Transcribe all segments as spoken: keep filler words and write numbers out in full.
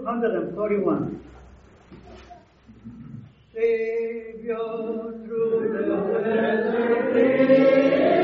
hundred forty-one. Savior, through the desert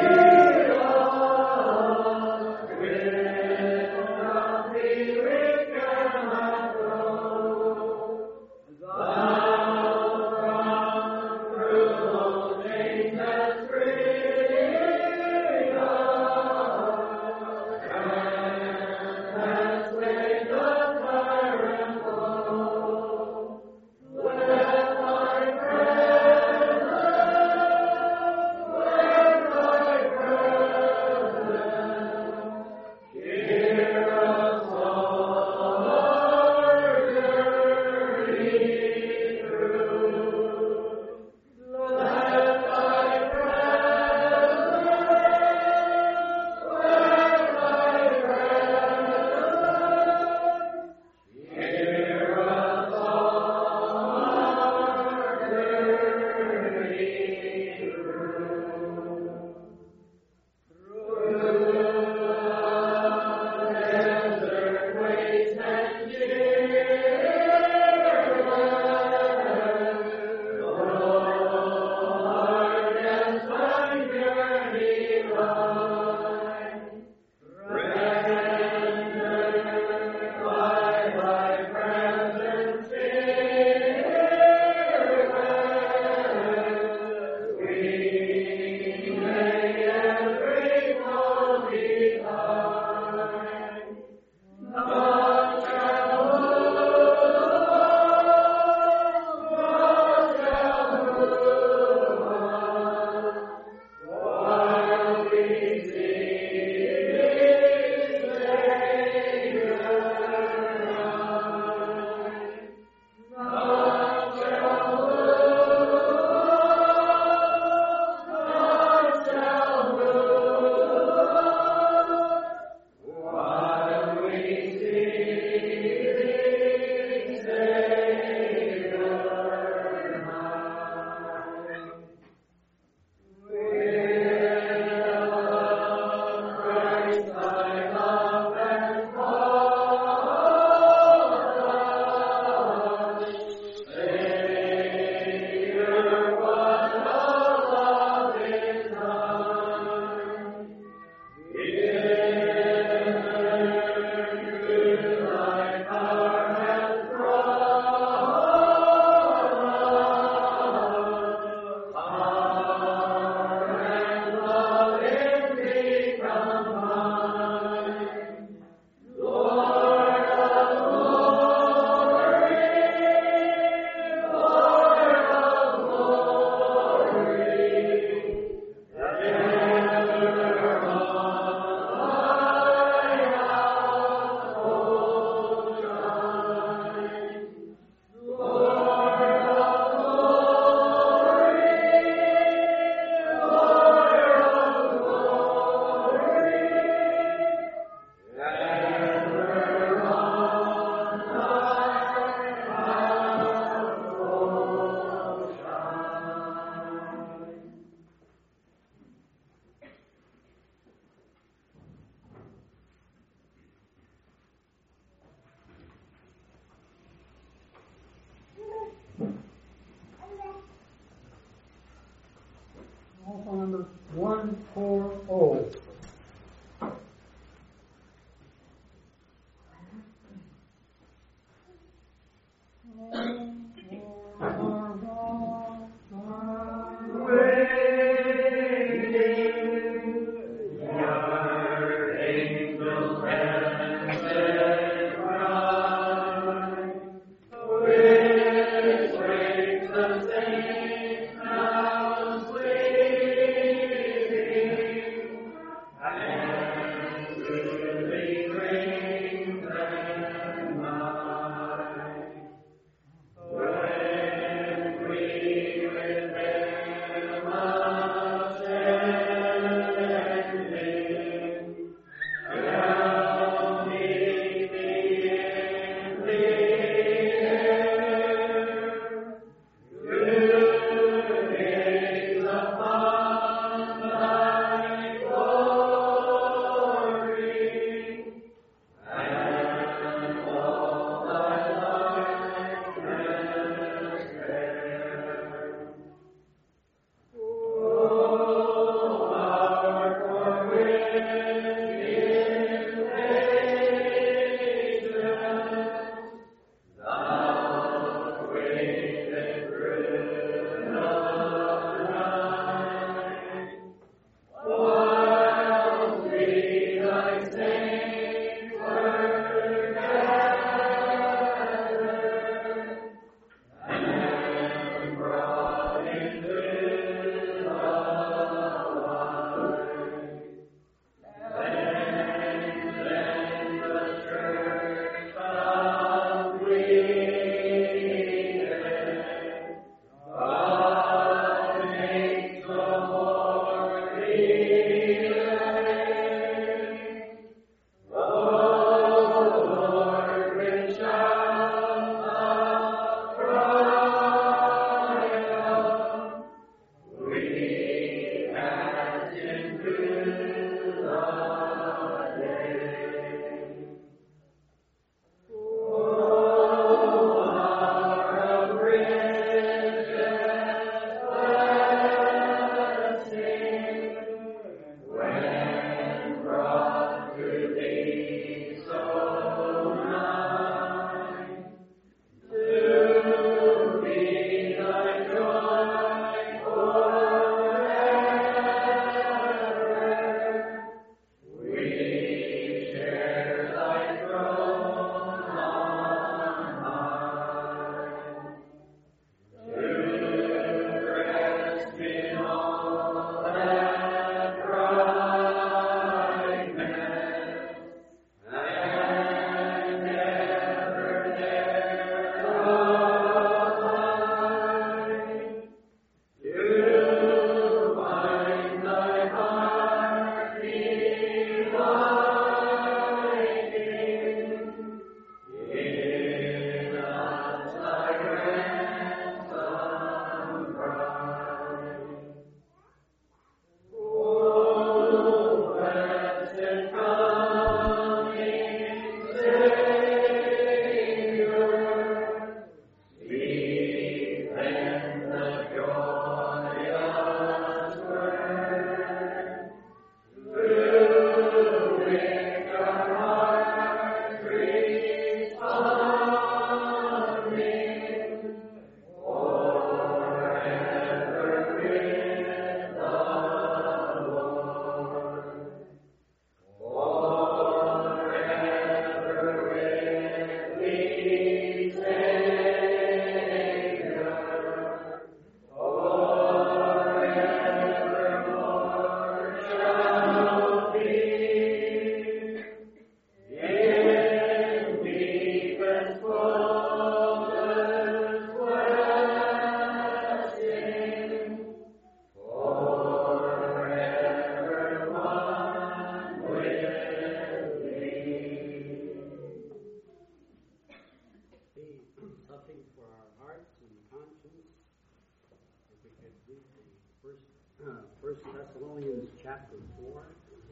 something for our hearts and conscience, if we could read the first, uh, First Thessalonians chapter four.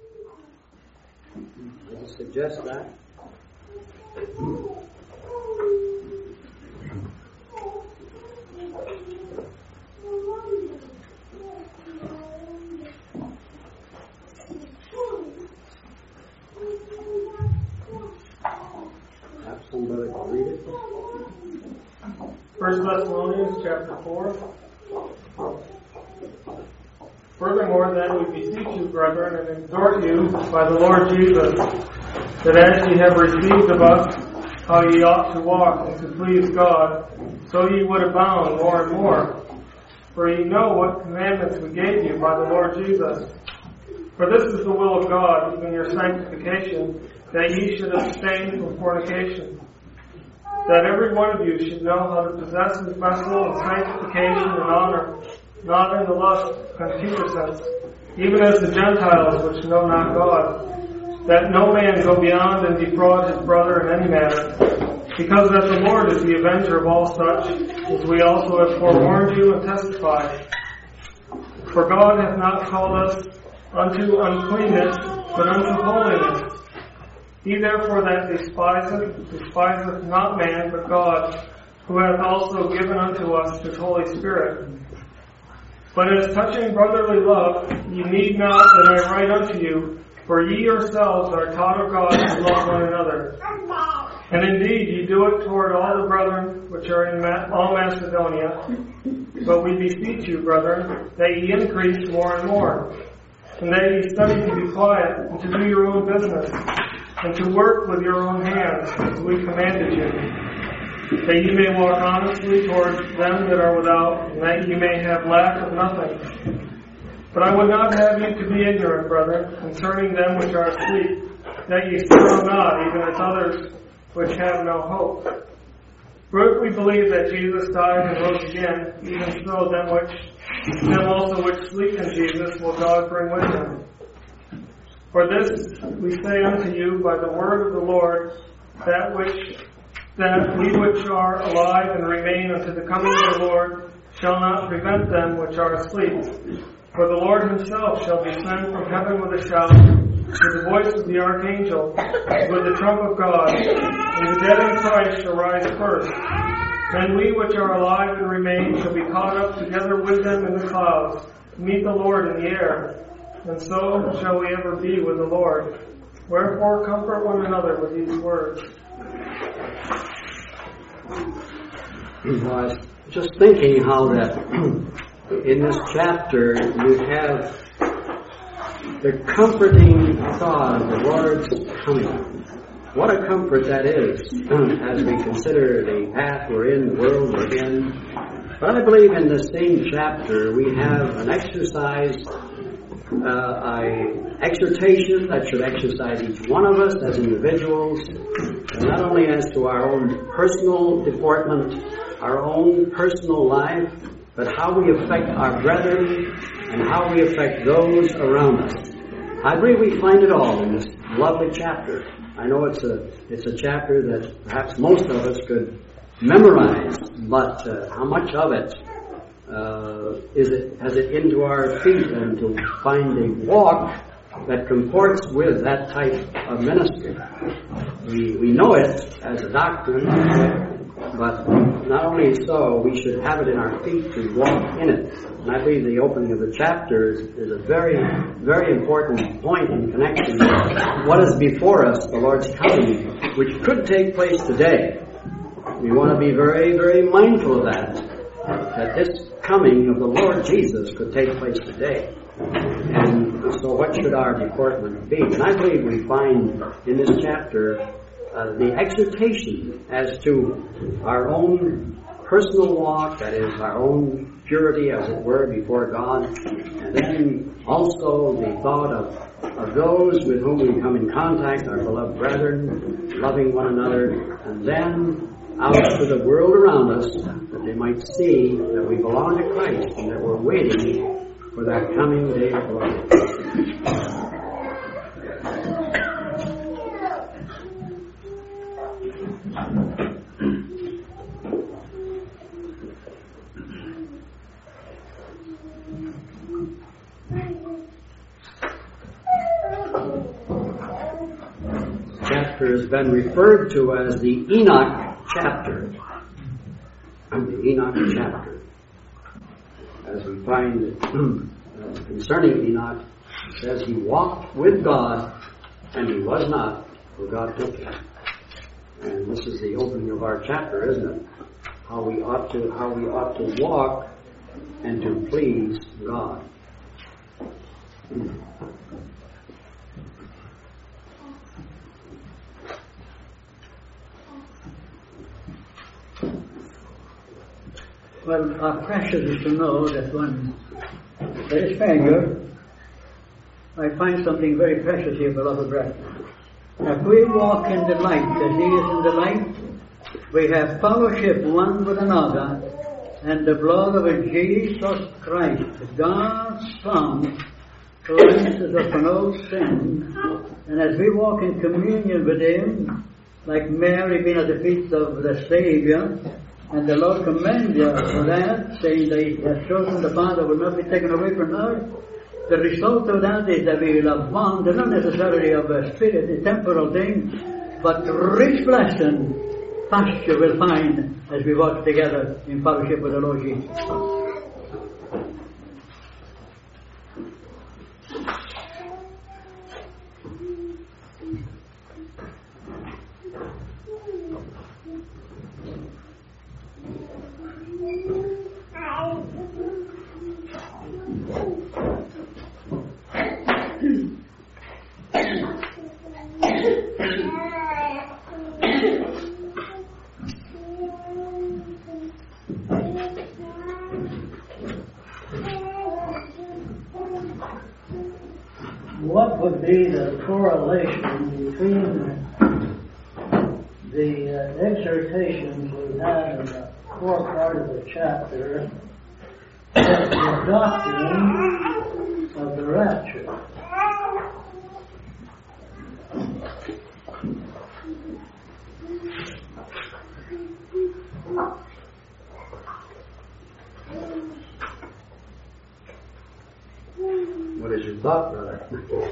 I just suggest that. Have somebody to read it. First Thessalonians chapter four. Furthermore, then, we beseech you, brethren, and exhort you by the Lord Jesus, that as ye have received of us how ye ought to walk and to please God, so ye would abound more and more. For ye know what commandments we gave you by the Lord Jesus. For this is the will of God, even your sanctification, that ye should abstain from fornication, that every one of you should know how to possess his vessel in sanctification and honor, not in the lust of concupiscence, even as the Gentiles which know not God, that no man go beyond and defraud his brother in any matter, because that the Lord is the avenger of all such, as we also have forewarned you and testified. For God hath not called us unto uncleanness, but unto holiness. He therefore that despiseth, despiseth not man, but God, who hath also given unto us his Holy Spirit. But as touching brotherly love, ye need not that I write unto you, for ye yourselves are taught of God to love one another. And indeed ye do it toward all the brethren which are in Ma- all Macedonia. But we beseech you, brethren, that ye increase more and more, and that ye study to be quiet, and to do your own business, and to work with your own hands, as we commanded you, that ye may walk honestly towards them that are without, and that ye may have lack of nothing. But I would not have you to be ignorant, brethren, concerning them which are asleep, that ye sorrow not, even as others which have no hope. For if we believe that Jesus died and rose again, even so them which them also which sleep in Jesus will God bring with him. For this we say unto you by the word of the Lord, that which that we which are alive and remain unto the coming of the Lord shall not prevent them which are asleep. For the Lord himself shall descend from heaven with a shout, with the voice of the archangel, with the trump of God, and the dead in Christ shall rise first. Then we which are alive and remain shall be caught up together with them in the clouds, to meet the Lord in the air. And so shall we ever be with the Lord. Wherefore comfort one another with these words. I was just thinking how that in this chapter you have the comforting thought of the Lord's coming. What a comfort that is as we consider the path we're in, the world we're in. But I believe in the same chapter we have an exercise, uh, a exhortation that should exercise each one of us as individuals, not only as to our own personal deportment, our own personal life, but how we affect our brethren and how we affect those around us. I believe we find it all in this lovely chapter. I know it's a it's a chapter that perhaps most of us could memorize, but uh, how much of it uh, is it has it into our feet, and to find a walk that comports with that type of ministry. We we know it as a doctrine, but not only so, we should have it in our feet to walk in it. And I believe the opening of the chapter is, is a very, very important point in connection with what is before us, the Lord's coming, which could take place today. We want to be very, very mindful of that, that this coming of the Lord Jesus could take place today. And so what should our deportment be? And I believe we find in this chapter uh, the exhortation as to our own personal walk, that is, our own purity, as it were, before God, and then also the thought of, of those with whom we come in contact, our beloved brethren, loving one another, and then out to the world around us, that they might see that we belong to Christ and that we're waiting for that coming day of glory. has been referred to as the Enoch chapter. The Enoch chapter. As we find that concerning Enoch, it says he walked with God, and he was not, for God took him. And this is the opening of our chapter, isn't it? How we ought to how we ought to walk and to please God. Well, our precious is to know that when there is failure, I find something very precious here, beloved brethren. If we walk in the light as He is in the light, we have fellowship one with another, and the blood of Jesus Christ, God's Son, cleanses us from all sin. And as we walk in communion with Him, like Mary being at the feet of the Savior, and the Lord commends you for that, saying that He has chosen the Father will not be taken away from us. The result of that is that we will have found, not necessarily of a spirit, a temporal thing, but rich blessing, pasture we'll find as we walk together in fellowship with the Lord Jesus. What would be the correlation between the uh, exhortations we had in the core part of the chapter and the doctrine of the rapture? What is your thought, brother?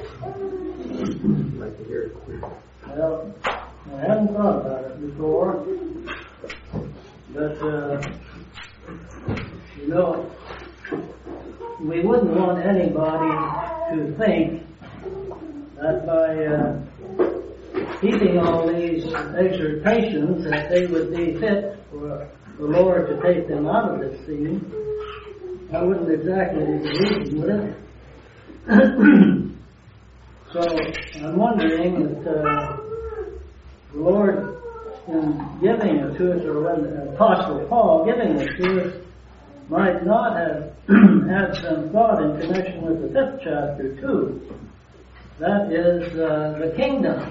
I'd like to hear it. Well, I hadn't thought about it before, but, uh, you know, we wouldn't want anybody to think that by uh, keeping all these exhortations that they would be fit for the Lord to take them out of this scene. I wouldn't exactly be the reason, would it? So I'm wondering that uh, the Lord, in giving it to us, or when the Apostle Paul giving it to us, might not have had some thought in connection with the fifth chapter too. That is uh, the kingdom.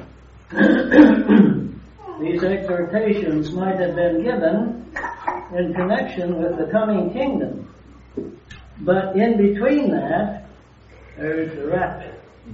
These exhortations might have been given in connection with the coming kingdom. But in between that, there is the rapture.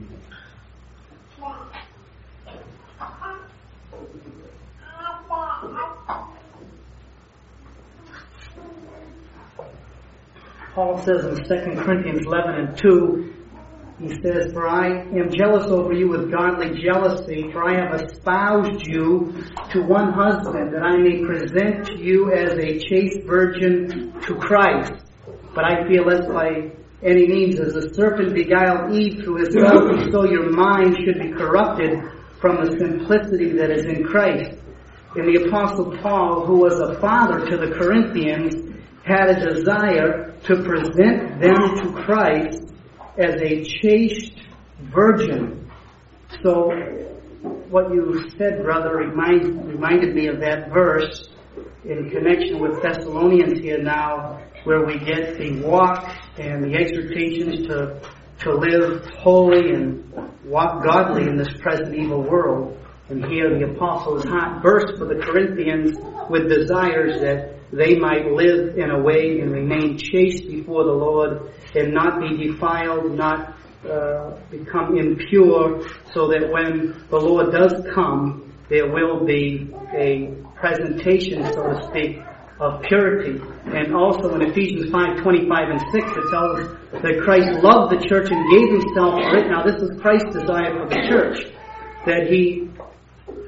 Paul says in Second Corinthians eleven and two, he says, "For I am jealous over you with godly jealousy, for I have espoused you to one husband, that I may present to you as a chaste virgin to Christ. But I fear lest by any means, as the serpent beguiled Eve through his subtlety, so your mind should be corrupted from the simplicity that is in Christ." And the Apostle Paul, who was a father to the Corinthians, had a desire to present them to Christ as a chaste virgin. So what you said, brother, remind, reminded me of that verse in connection with Thessalonians here now, where we get the walk and the exhortations to to live holy and walk godly in this present evil world. And here the apostle's heart burst for the Corinthians with desires that they might live in a way and remain chaste before the Lord and not be defiled, not uh, become impure, so that when the Lord does come, there will be a presentation, so to speak, of purity. And also in Ephesians five, twenty-five and six, it tells us that Christ loved the church and gave himself for it. Now this is Christ's desire for the church, that he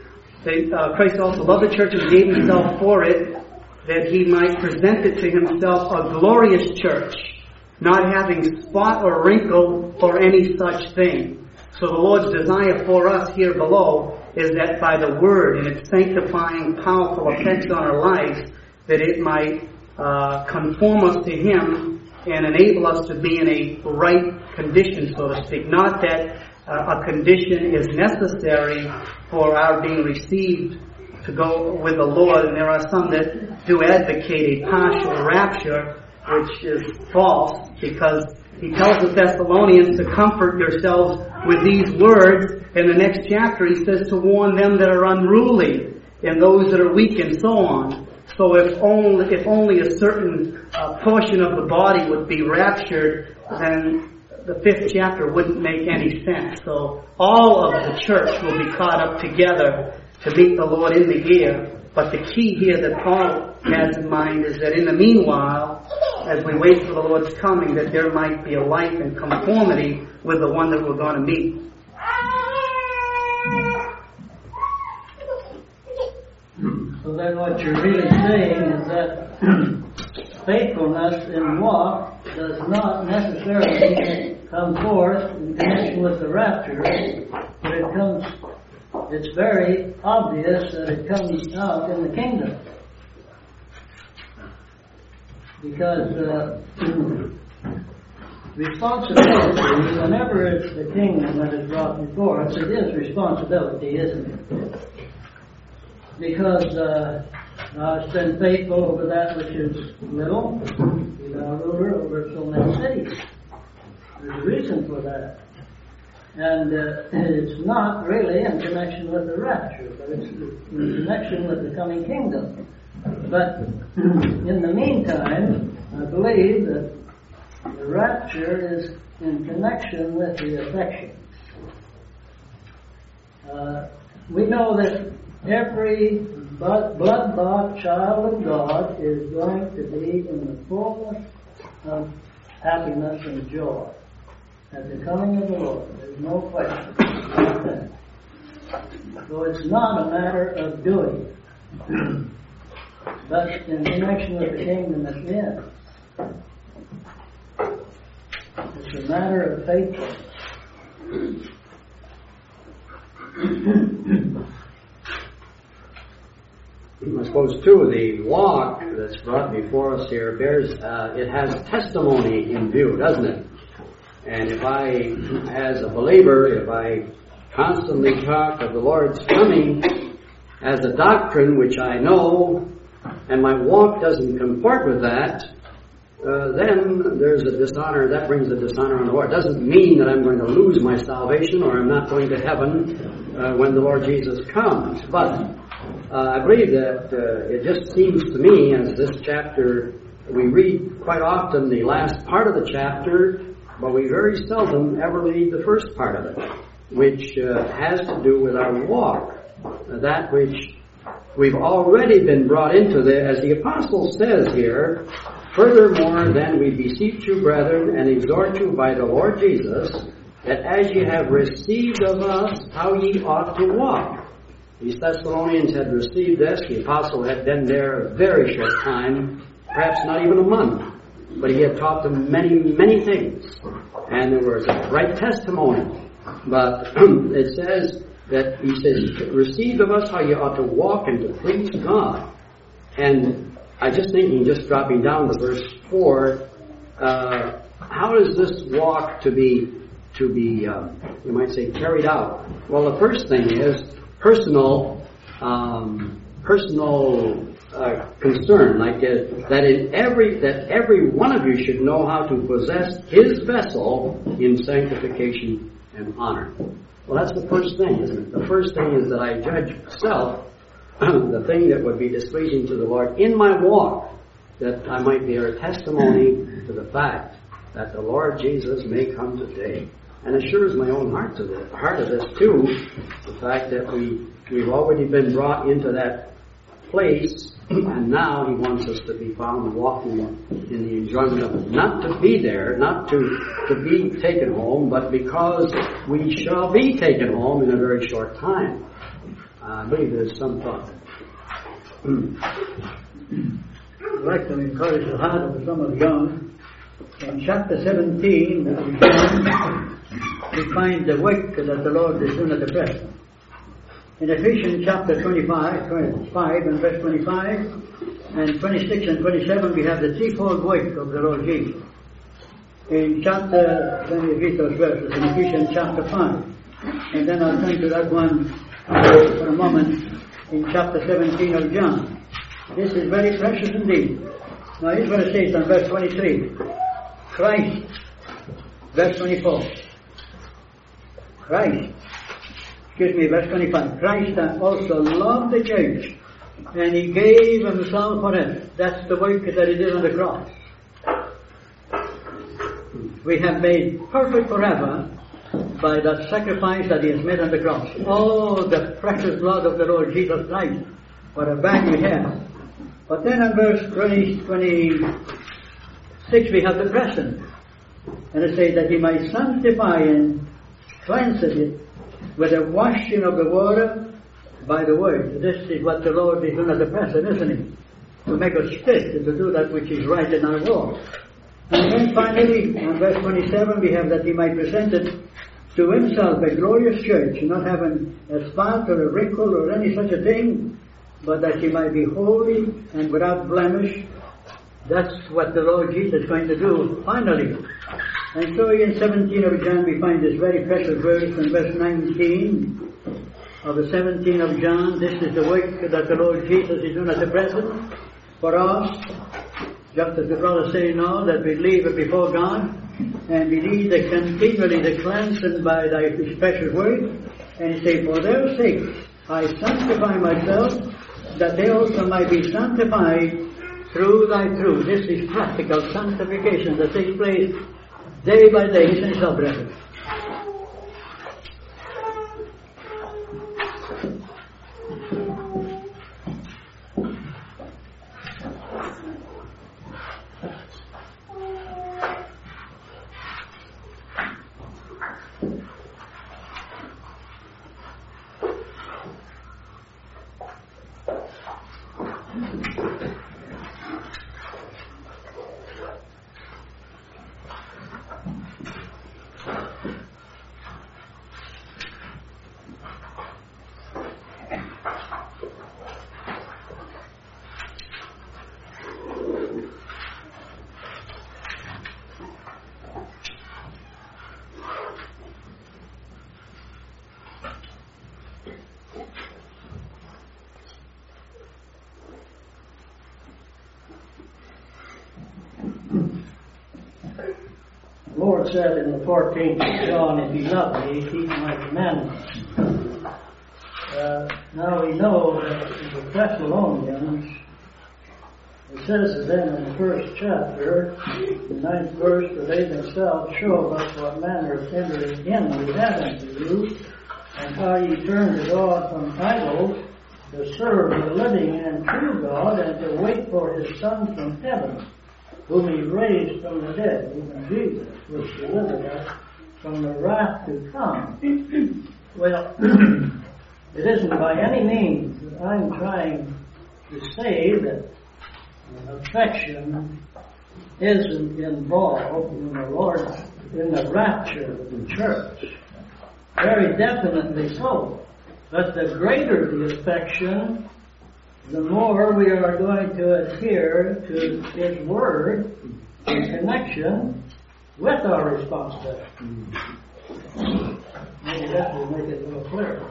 that uh, Christ also loved the church and gave himself for it, that he might present it to himself a glorious church, not having spot or wrinkle or any such thing. So the Lord's desire for us here below is that by the Word and its sanctifying, powerful effects on our lives, that it might uh, conform us to Him and enable us to be in a right condition, so to speak. Not that uh, a condition is necessary for our being received to go with the Lord, and there are some that do advocate a partial rapture, which is false, because he tells the Thessalonians to comfort yourselves with these words. In the next chapter he says to warn them that are unruly and those that are weak and so on. So if only if only a certain uh, portion of the body would be raptured, then the fifth chapter wouldn't make any sense. So all of the church will be caught up together to meet the Lord in the air. But the key here that Paul has in mind is that in the meanwhile, as we wait for the Lord's coming, that there might be a life in conformity with the one that we're going to meet. So then what you're really saying is that faithfulness in walk does not necessarily come forth in connection with the rapture, but it comes, it's very obvious that it comes out in the kingdom. Because uh, responsibility, whenever it's the kingdom that is brought before us, it is responsibility, isn't it? Because uh, I've been faithful over that which is little, be thou ruler over so many cities. There's a reason for that. And uh, it's not really in connection with the rapture, but it's in connection with the coming kingdom. But in the meantime, I believe that the rapture is in connection with the affections. Uh, we know that every blood-bought child of God is going to be in the fullness of happiness and joy at the coming of the Lord. There's no question about that. So it's not a matter of doing, but in connection with the kingdom at the end. It's a matter of faithfulness. I suppose, too, the walk that's brought before us here bears, uh, it has testimony in view, doesn't it? And if I, as a believer, if I constantly talk of the Lord's coming as a doctrine which I know, and my walk doesn't comport with that, uh, then there's a dishonor, that brings a dishonor on the Lord. It doesn't mean that I'm going to lose my salvation or I'm not going to heaven uh, when the Lord Jesus comes. But Uh, I believe that uh, it just seems to me, as this chapter, we read quite often the last part of the chapter, but we very seldom ever read the first part of it, which uh, has to do with our walk, that which we've already been brought into, the, as the apostle says here, furthermore, then we beseech you, brethren, and exhort you by the Lord Jesus, that as ye have received of us, how ye ought to walk. These Thessalonians had received this. The apostle had been there a very short time, perhaps not even a month, but he had taught them many, many things. And there was a right testimony. But it says that he says, receive of us how you ought to walk and to please God. And I just thinking, just dropping down to verse four, uh, how is this walk to be, to be, uh, you might say, carried out? Well, the first thing is personal, um, personal uh, concern, like uh, that in every that every one of you should know how to possess his vessel in sanctification and honor. Well, that's the first thing, isn't it? The first thing is that I judge myself the thing that would be displeasing to the Lord in my walk, that I might bear testimony to the fact that the Lord Jesus may come today. And assures my own heart to the heart of this too, the fact that we we've already been brought into that place, and now He wants us to be found walking in the enjoyment of it. Not to be there, not to to be taken home, but because we shall be taken home in a very short time. I believe there's some thought. I'd like to encourage the heart of some of the young. In chapter seventeen of John, we find the work that the Lord is doing at the present. In Ephesians chapter twenty-five, twenty-five and verse twenty-five, and twenty-six and twenty-seven, we have the threefold work of the Lord Jesus. In chapter, let me read those verses, in Ephesians chapter five, and then I'll turn to that one for a moment in chapter seventeen of John. This is very precious indeed. Now here's what it says in verse twenty-three. Christ, verse twenty-four. Christ, excuse me, verse twenty-five. Christ also loved the church, and he gave himself for it. That's the work that he did on the cross. We have made perfect forever by that sacrifice that he has made on the cross. Oh, the precious blood of the Lord Jesus Christ. What a value he has. But then in verse twenty, twenty-six we have the present. And it says that he might sanctify and cleanse it with the washing of the water by the word. This is what the Lord is doing at the present, isn't he? To make us fit and to do that which is right in our walk. And then finally, in verse twenty-seven, we have that he might present it to himself a glorious church, not having a spot or a wrinkle or any such a thing, but that he might be holy and without blemish. That's what the Lord Jesus is going to do finally. And so in seventeen of John we find this very precious verse in verse nineteen of the seventeen of John. This is the work that the Lord Jesus is doing at the present for us. Just as the brother say now that we leave it before God and we need the continually the cleansing by thy precious word. And he say, for their sake I sanctify myself, that they also might be sanctified through thy truth. This is practical sanctification that takes place day by day, isn't it so, brethren? The Lord said in the fourteenth of John, if you love me, keep my commandments. Uh, now we know that the Thessalonians, it says then in the first chapter, the ninth verse, that they themselves show us what manner of entering in we have unto you, and how ye turn to God from idols, to serve the living and true God, and to wait for his Son from heaven, whom he raised from the dead, even Jesus, which delivered us from the wrath to come. Well, it isn't by any means that I'm trying to say that affection isn't involved in the Lord, in the rapture of the church. Very definitely so. But the greater the affection, the more we are going to adhere to his word in connection with our responsibility. Maybe that will make it a little clearer.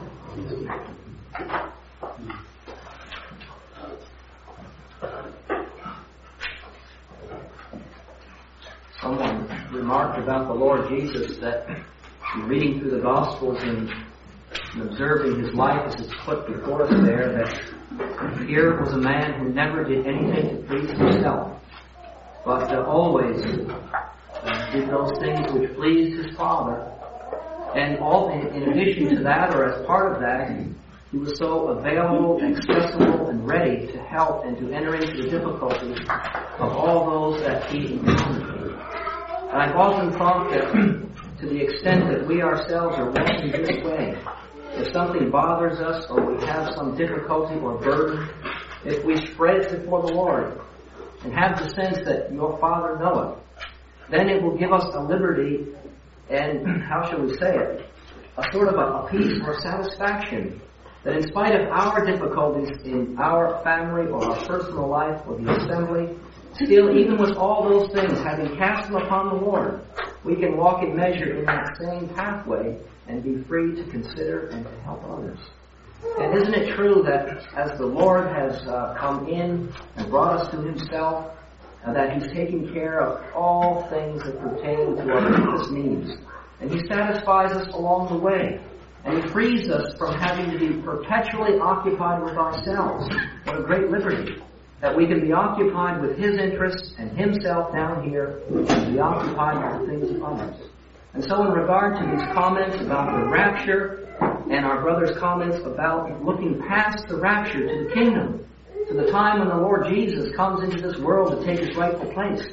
Someone remarked about the Lord Jesus that reading through the Gospels and observing his life as it's put before us there, that here was a man who never did anything to please himself, but uh, always uh, did those things which pleased his Father. And all in, in addition to that, or as part of that, he was so available, accessible, and ready to help and to enter into the difficulties of all those that he encountered. And I've often thought that to the extent that we ourselves are walking this way, if something bothers us or we have some difficulty or burden, if we spread it before the Lord and have the sense that your Father knoweth, then it will give us a liberty and, how shall we say it, a sort of a, a peace or satisfaction that in spite of our difficulties in our family or our personal life or the assembly, still, even with all those things, having cast them upon the Lord, we can walk in measure in that same pathway and be free to consider and to help others. And isn't it true that as the Lord has uh, come in and brought us to Himself, uh, that He's taking care of all things that pertain to our deepest needs, and He satisfies us along the way, and He frees us from having to be perpetually occupied with ourselves. What a great liberty! That we can be occupied with His interests and Himself down here, and be occupied with the things of others. And so in regard to these comments about the rapture, and our brother's comments about looking past the rapture to the kingdom, to the time when the Lord Jesus comes into this world to take His rightful place,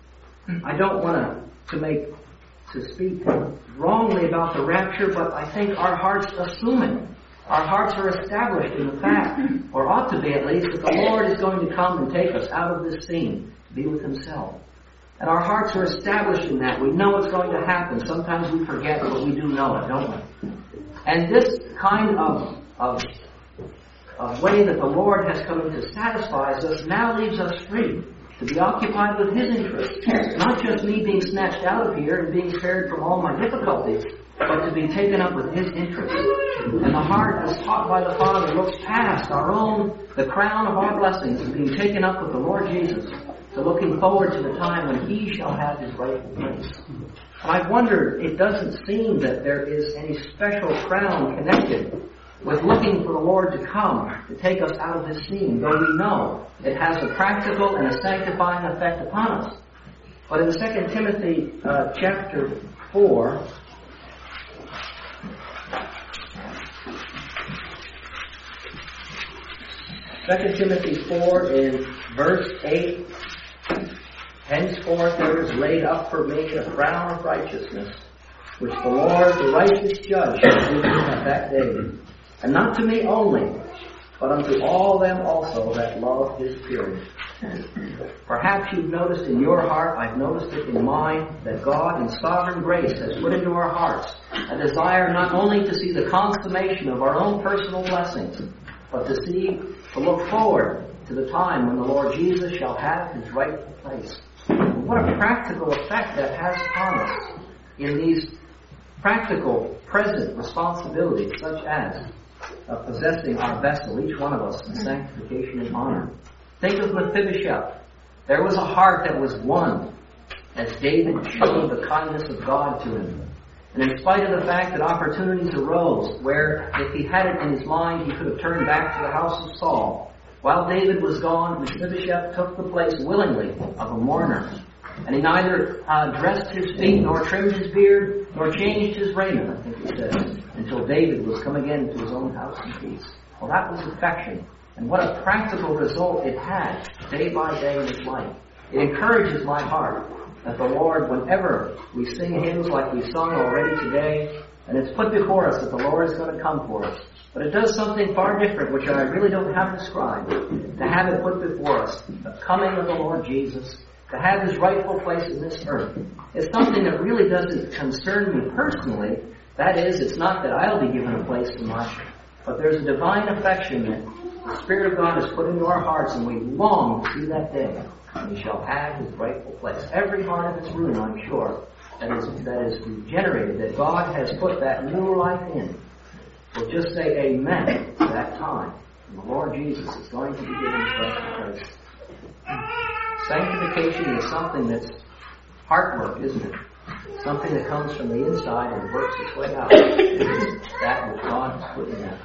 I don't want to, to make, to speak wrongly about the rapture, but I think our hearts assume it. Our hearts are established in the fact, or ought to be at least, that the Lord is going to come and take us out of this scene to be with Himself. And our hearts are established in that. We know it's going to happen. Sometimes we forget, but we do know it, don't we? And this kind of, of, of way that the Lord has come in to satisfy us now leaves us free to be occupied with His interests. Not just me being snatched out of here and being spared from all my difficulties, but to be taken up with His interests. And the heart, as taught by the Father, looks past our own, the crown of our blessings, and being taken up with the Lord Jesus, to looking forward to the time when He shall have His rightful place. And I wonder, it doesn't seem that there is any special crown connected with looking for the Lord to come to take us out of this scene, though we know it has a practical and a sanctifying effect upon us. But in Second Timothy uh, chapter four, Second Timothy four in verse eight, henceforth there is laid up for me a crown of righteousness, which the Lord, the righteous judge, shall give me at that day. And not to me only, but unto all them also that love His appearing. Perhaps you've noticed in your heart, I've noticed it in mine, that God in sovereign grace has put into our hearts a desire not only to see the consummation of our own personal blessings, but to see, to look forward to the time when the Lord Jesus shall have His rightful place. What a practical effect that has upon us in these practical, present responsibilities, such as uh, possessing our vessel, each one of us, in sanctification and honor. Think of Mephibosheth. There was a heart that was won as David showed the kindness of God to him. And in spite of the fact that opportunities arose where, if he had it in his mind, he could have turned back to the house of Saul, while David was gone, Mephibosheth took the place willingly of a mourner. And he neither uh, dressed his feet, nor trimmed his beard, nor changed his raiment, I think it says, until David was come again to his own house in peace. Well, that was affection. And what a practical result it had day by day in his life. It encourages my heart that the Lord, whenever we sing hymns like we sung already today, and it's put before us that the Lord is going to come for us. But it does something far different, which I really don't have described. To have it put before us, the coming of the Lord Jesus, to have His rightful place in this earth, is something that really doesn't concern me personally. That is, it's not that I'll be given a place in life, but there's a divine affection that the Spirit of God has put into our hearts, and we long to see that day when He shall have His rightful place. Every heart in this room, I'm sure, that is, that is regenerated, that God has put that new life in, will just say amen to that time. And the Lord Jesus is going to be given His rightful place. Sanctification is something that's heart work, isn't it? Something that comes from the inside and works its way out. It's that which God has put in there.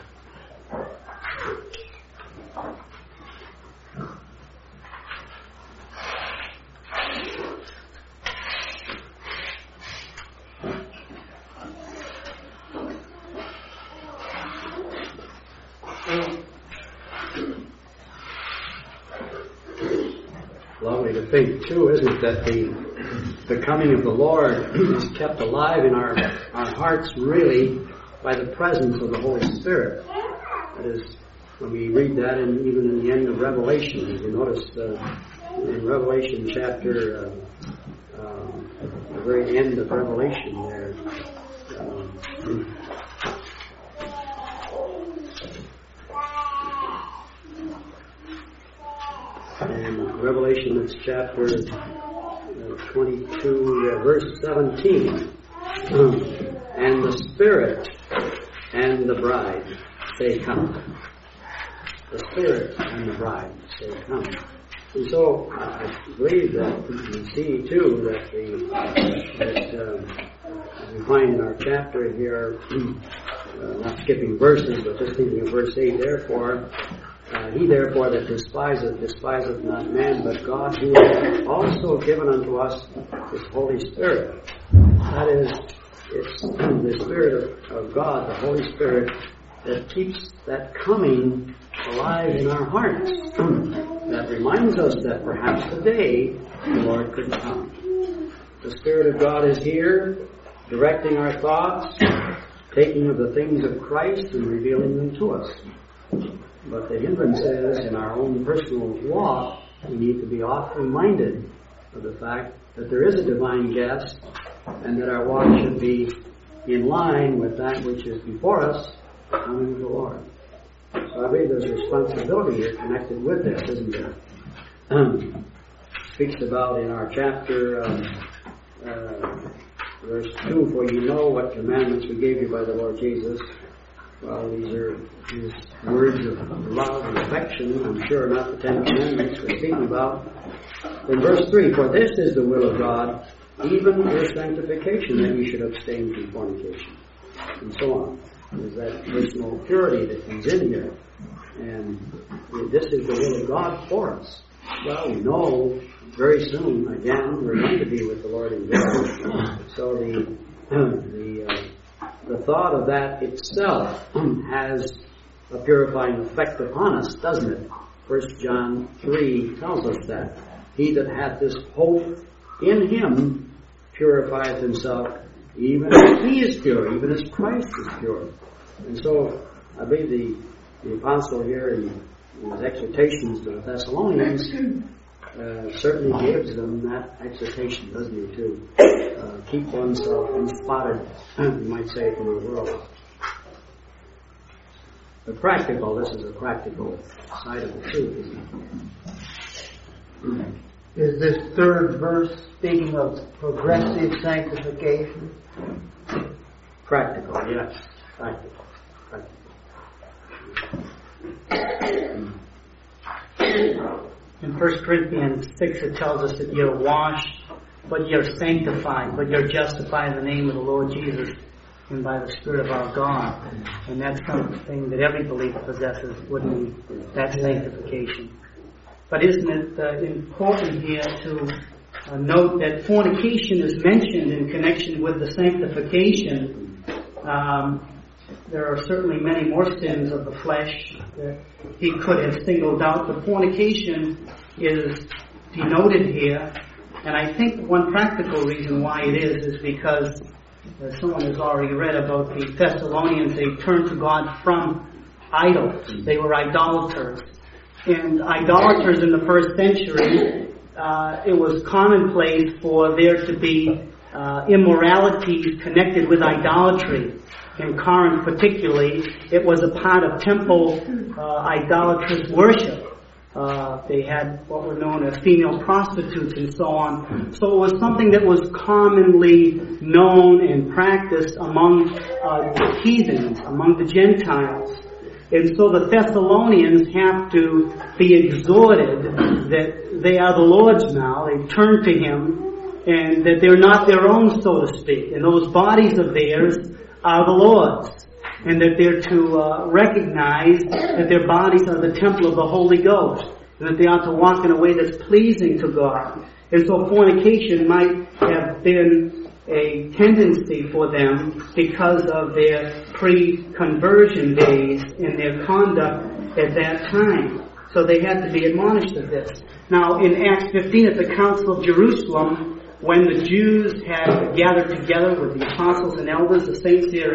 Lovely to think, too, isn't it, that the the coming of the Lord is kept alive in our our hearts, really, by the presence of the Holy Spirit. That is, when we read that, and even in the end of Revelation, you notice uh, in Revelation chapter, uh, uh, the very end of Revelation there, um, and Revelation, it's chapter uh, twenty-two, uh, verse seventeen. And the Spirit and the bride say, come. The Spirit and the bride say, come. And so I believe that we see too that the that uh, as we find in our chapter here, uh, not skipping verses, but just thinking of verse eight. Therefore, uh, he therefore that despiseth despiseth not man, but God, who hath also given unto us His Holy Spirit. That is, it's the Spirit of, of God, the Holy Spirit, that keeps that coming alive in our hearts. That reminds us that perhaps today the Lord could come. The Spirit of God is here, directing our thoughts, taking of the things of Christ and revealing them to us. But the hindrance is, in our own personal walk, we need to be often reminded of the fact that there is a divine guest, and that our walk should be in line with that which is before us, the coming of the Lord. So I believe there's a responsibility here connected with this, isn't there? Um, speaks about in our chapter, um, uh, verse two, for you know what commandments we gave you by the Lord Jesus. Well, these are his words of love and affection. I'm sure not the Ten Commandments we're speaking about. In verse three, for this is the will of God, even your sanctification, that you should abstain from fornication. And so on. There's that personal purity that comes in here. And this is the will of God for us. Well, we know very soon, again, we're going to be with the Lord in glory. So the, the, uh, the thought of that itself has a purifying effect upon us, doesn't it? First John three tells us that. He that hath this hope in him purifieth himself, even as he is pure, even as Christ is pure. And so, I believe the, the apostle here in, in his exhortations to the Thessalonians uh, certainly gives them that exhortation, doesn't he, to uh, keep oneself unspotted, you might say, from the world. But practical, this is a practical side of the truth, isn't it? Is this third verse speaking of progressive sanctification? Practical, yes. Practical. Practical. In First Corinthians six, it tells us that you're washed, but you're sanctified, but you're justified in the name of the Lord Jesus and by the Spirit of our God. And that's something that every believer possesses, wouldn't he? That sanctification. But isn't it uh, important here to uh, note that fornication is mentioned in connection with the sanctification? Um, there are certainly many more sins of the flesh that he could have singled out, but fornication is denoted here. And I think one practical reason why it is is because, as someone has already read about the Thessalonians, they turned to God from idols. They were idolaters. And idolaters in the first century, uh, it was commonplace for there to be uh, immoralities connected with idolatry. In Corinth particularly, it was a part of temple uh, idolatrous worship. Uh, they had what were known as female prostitutes and so on. So it was something that was commonly known and practiced among uh, the heathens, among the Gentiles. And so the Thessalonians have to be exhorted that they are the Lord's now. They turn to Him, and that they're not their own, so to speak. And those bodies of theirs are the Lord's. And that they're to uh, recognize that their bodies are the temple of the Holy Ghost. And that they ought to walk in a way that's pleasing to God. And so fornication might have been a tendency for them because of their pre-conversion days and their conduct at that time. So they had to be admonished of this. Now in Acts fifteen at the Council of Jerusalem, when the Jews had gathered together with the apostles and elders, the saints there in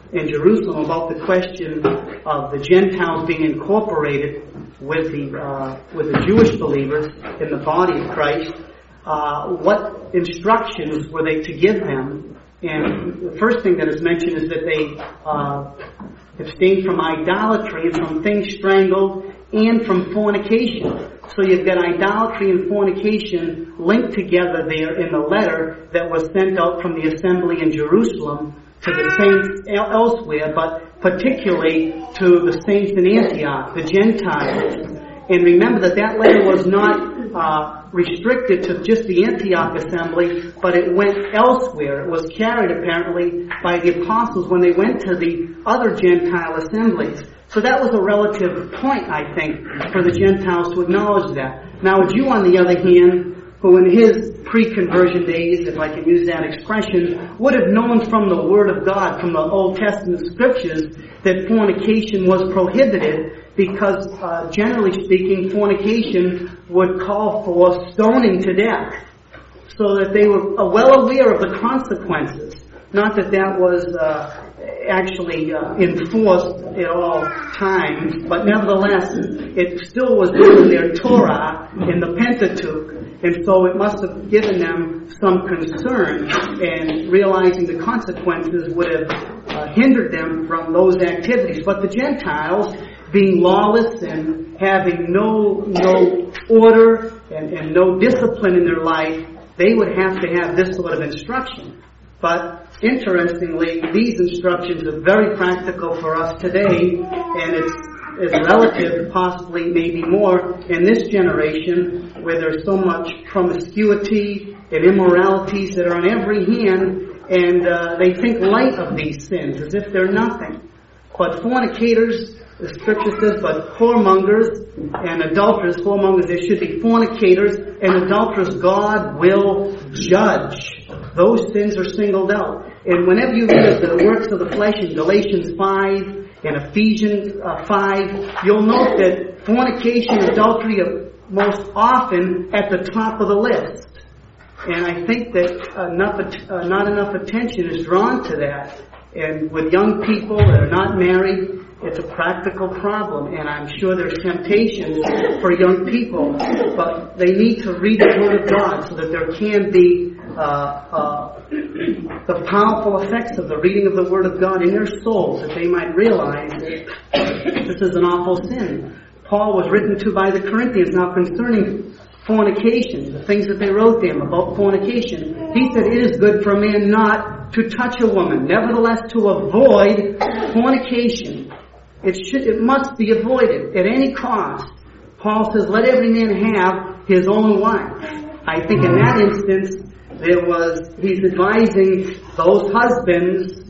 in Jerusalem about the question of the Gentiles being incorporated with the uh, with the Jewish believers in the body of Christ, uh, what instructions were they to give them? And the first thing that is mentioned is that they uh, abstain from idolatry and from things strangled and from fornication. So you've got idolatry and fornication linked together there in the letter that was sent out from the assembly in Jerusalem to the saints elsewhere, but particularly to the saints in Antioch, the Gentiles. And remember that that letter was not uh, restricted to just the Antioch assembly, but it went elsewhere. It was carried apparently by the apostles when they went to the other Gentile assemblies. So that was a relative point, I think, for the Gentiles to acknowledge that. Now a Jew, on the other hand, who in his pre-conversion days, if I can use that expression, would have known from the Word of God, from the Old Testament Scriptures, that fornication was prohibited because, uh, generally speaking, fornication would call for stoning to death. So that they were well aware of the consequences. Not that that was uh, actually uh, enforced at all times, but nevertheless, it still was in their Torah, in the Pentateuch, and so it must have given them some concern, and realizing the consequences would have uh, hindered them from those activities. But the Gentiles, being lawless and having no no order and, and no discipline in their life, they would have to have this sort of instruction. But interestingly, these instructions are very practical for us today, and it's, it's relative, possibly maybe more, in this generation where there's so much promiscuity and immoralities that are on every hand, and uh, they think light of these sins as if they're nothing. But fornicators, the Scripture says, but whoremongers and adulterers, whoremongers, they should be fornicators, and adulterers God will judge. Those sins are singled out. And whenever you read the works of the flesh in Galatians five and Ephesians uh, five, you'll note that fornication and adultery are most often at the top of the list. And I think that enough, uh, not enough attention is drawn to that. And with young people that are not married, it's a practical problem, and I'm sure there's temptations for young people, but they need to read the Word of God so that there can be uh, uh, the powerful effects of the reading of the Word of God in their souls, that they might realize that this is an awful sin. Paul was written to by the Corinthians. Now concerning fornication, the things that they wrote them about fornication, he said it is good for a man not to touch a woman, nevertheless to avoid fornication. It should, it must be avoided at any cost. Paul says, let every man have his own wife. I think in that instance, there was, he's advising those husbands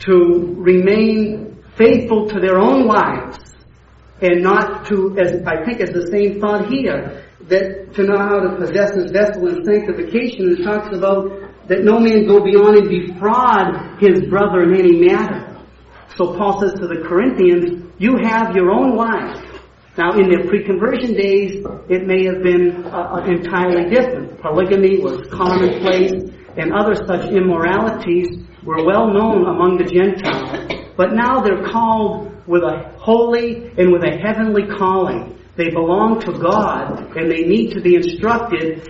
to remain faithful to their own wives, and not to, as I think is the same thought here, that to know how to possess his vessel in sanctification. It talks about that no man go beyond and defraud his brother in any matter. So Paul says to the Corinthians, you have your own wife. Now in their pre-conversion days, it may have been uh, entirely different. Polygamy was commonplace, and other such immoralities were well known among the Gentiles. But now they're called with a holy and with a heavenly calling. They belong to God, and they need to be instructed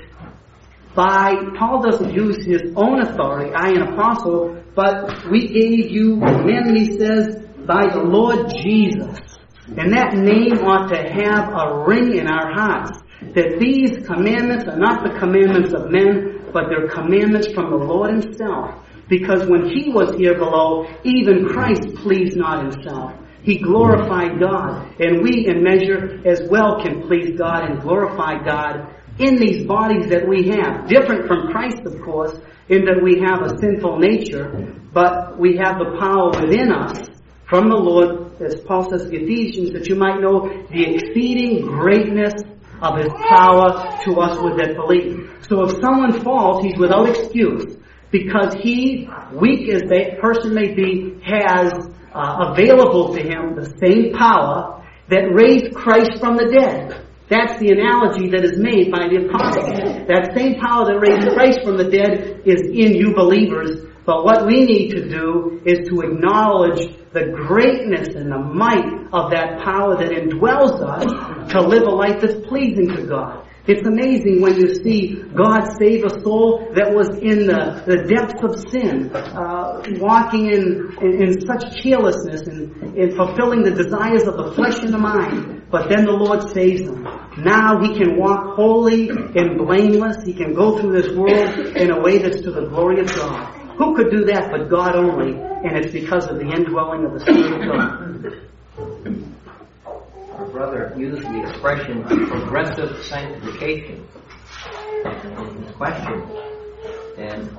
by, Paul doesn't use his own authority, I an apostle, but we gave you commandment, he says, by the Lord Jesus. And that name ought to have a ring in our hearts, that these commandments are not the commandments of men, but they're commandments from the Lord himself. Because when he was here below, even Christ pleased not himself. He glorified God. And we, in measure, as well can please God and glorify God in these bodies that we have. Different from Christ, of course, in that we have a sinful nature, but we have the power within us from the Lord, as Paul says in Ephesians, that you might know the exceeding greatness of his power to us with that believe. So if someone falls, he's without excuse, because he, weak as that person may be, has uh, available to him the same power that raised Christ from the dead. That's the analogy that is made by the apostles. That same power that raised Christ from the dead is in you believers But what we need to do is to acknowledge the greatness and the might of that power that indwells us to live a life that's pleasing to God. It's amazing when you see God save a soul that was in the, the depths of sin, uh, walking in, in, in such carelessness and in fulfilling the desires of the flesh and the mind. But then the Lord saves him. Now he can walk holy and blameless. He can go through this world in a way that's to the glory of God. Who could do that but God only? And it's because of the indwelling of the Spirit of God. Our brother used the expression progressive sanctification in his question. And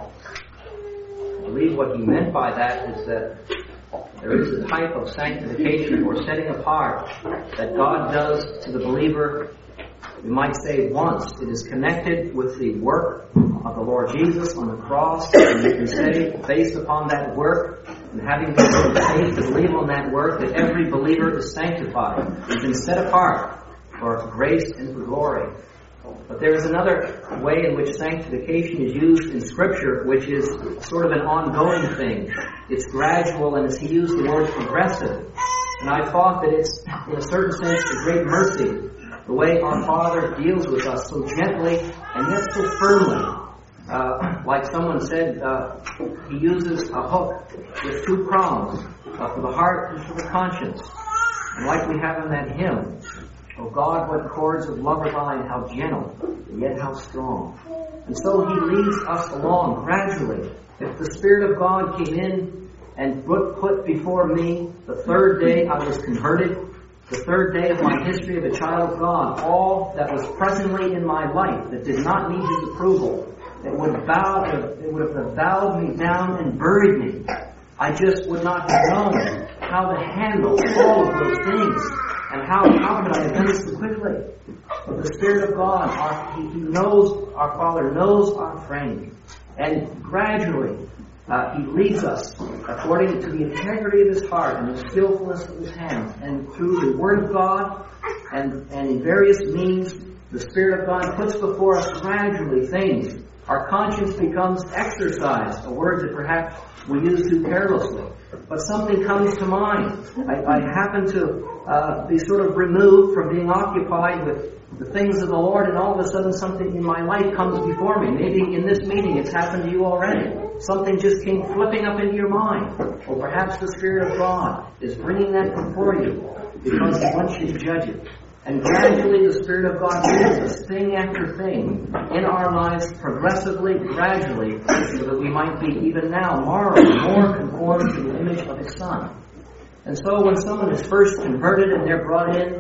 I believe what he meant by that is that there is a type of sanctification or setting apart that God does to the believer. We might say once. It is connected with the work of the Lord Jesus on the cross, and you can say based upon that work and having the faith to believe on that work that every believer is sanctified. You've been set apart for grace and for glory. But there is another way in which sanctification is used in Scripture, which is sort of an ongoing thing. It's gradual, and as he used the word progressive. And I thought that it's, in a certain sense, a great mercy, the way our Father deals with us so gently and yet so firmly. Uh, like someone said, uh, he uses a hook with two prongs, uh, for the heart and for the conscience. And like we have in that hymn, "O God, what cords of love are thine, how gentle, and yet how strong." And so he leads us along gradually. If the Spirit of God came in and put before me the third day I was converted, the third day of my history of a child of God, all that was presently in my life that did not need his approval, that would have bowed, it would have bowed me down and buried me. I just would not have known how to handle all of those things. And how, how could I have done this so quickly? But the Spirit of God, our, he, he knows, our Father knows our frame. And gradually, uh, He leads us according to the integrity of His heart and the skillfulness of His hands. And through the Word of God and, and in various means, the Spirit of God puts before us gradually things. Our conscience becomes exercised, a word that perhaps we use too carelessly. But something comes to mind. I, I happen to uh, be sort of removed from being occupied with the things of the Lord, and all of a sudden something in my life comes before me. Maybe in this meeting it's happened to you already. Something just came flipping up into your mind. Or perhaps the Spirit of God is bringing that before you because He wants you to judge it. And gradually the Spirit of God gives us thing after thing in our lives, progressively, gradually, so that we might be even now more and more conformed to the image of His Son. And so when someone is first converted and they're brought in,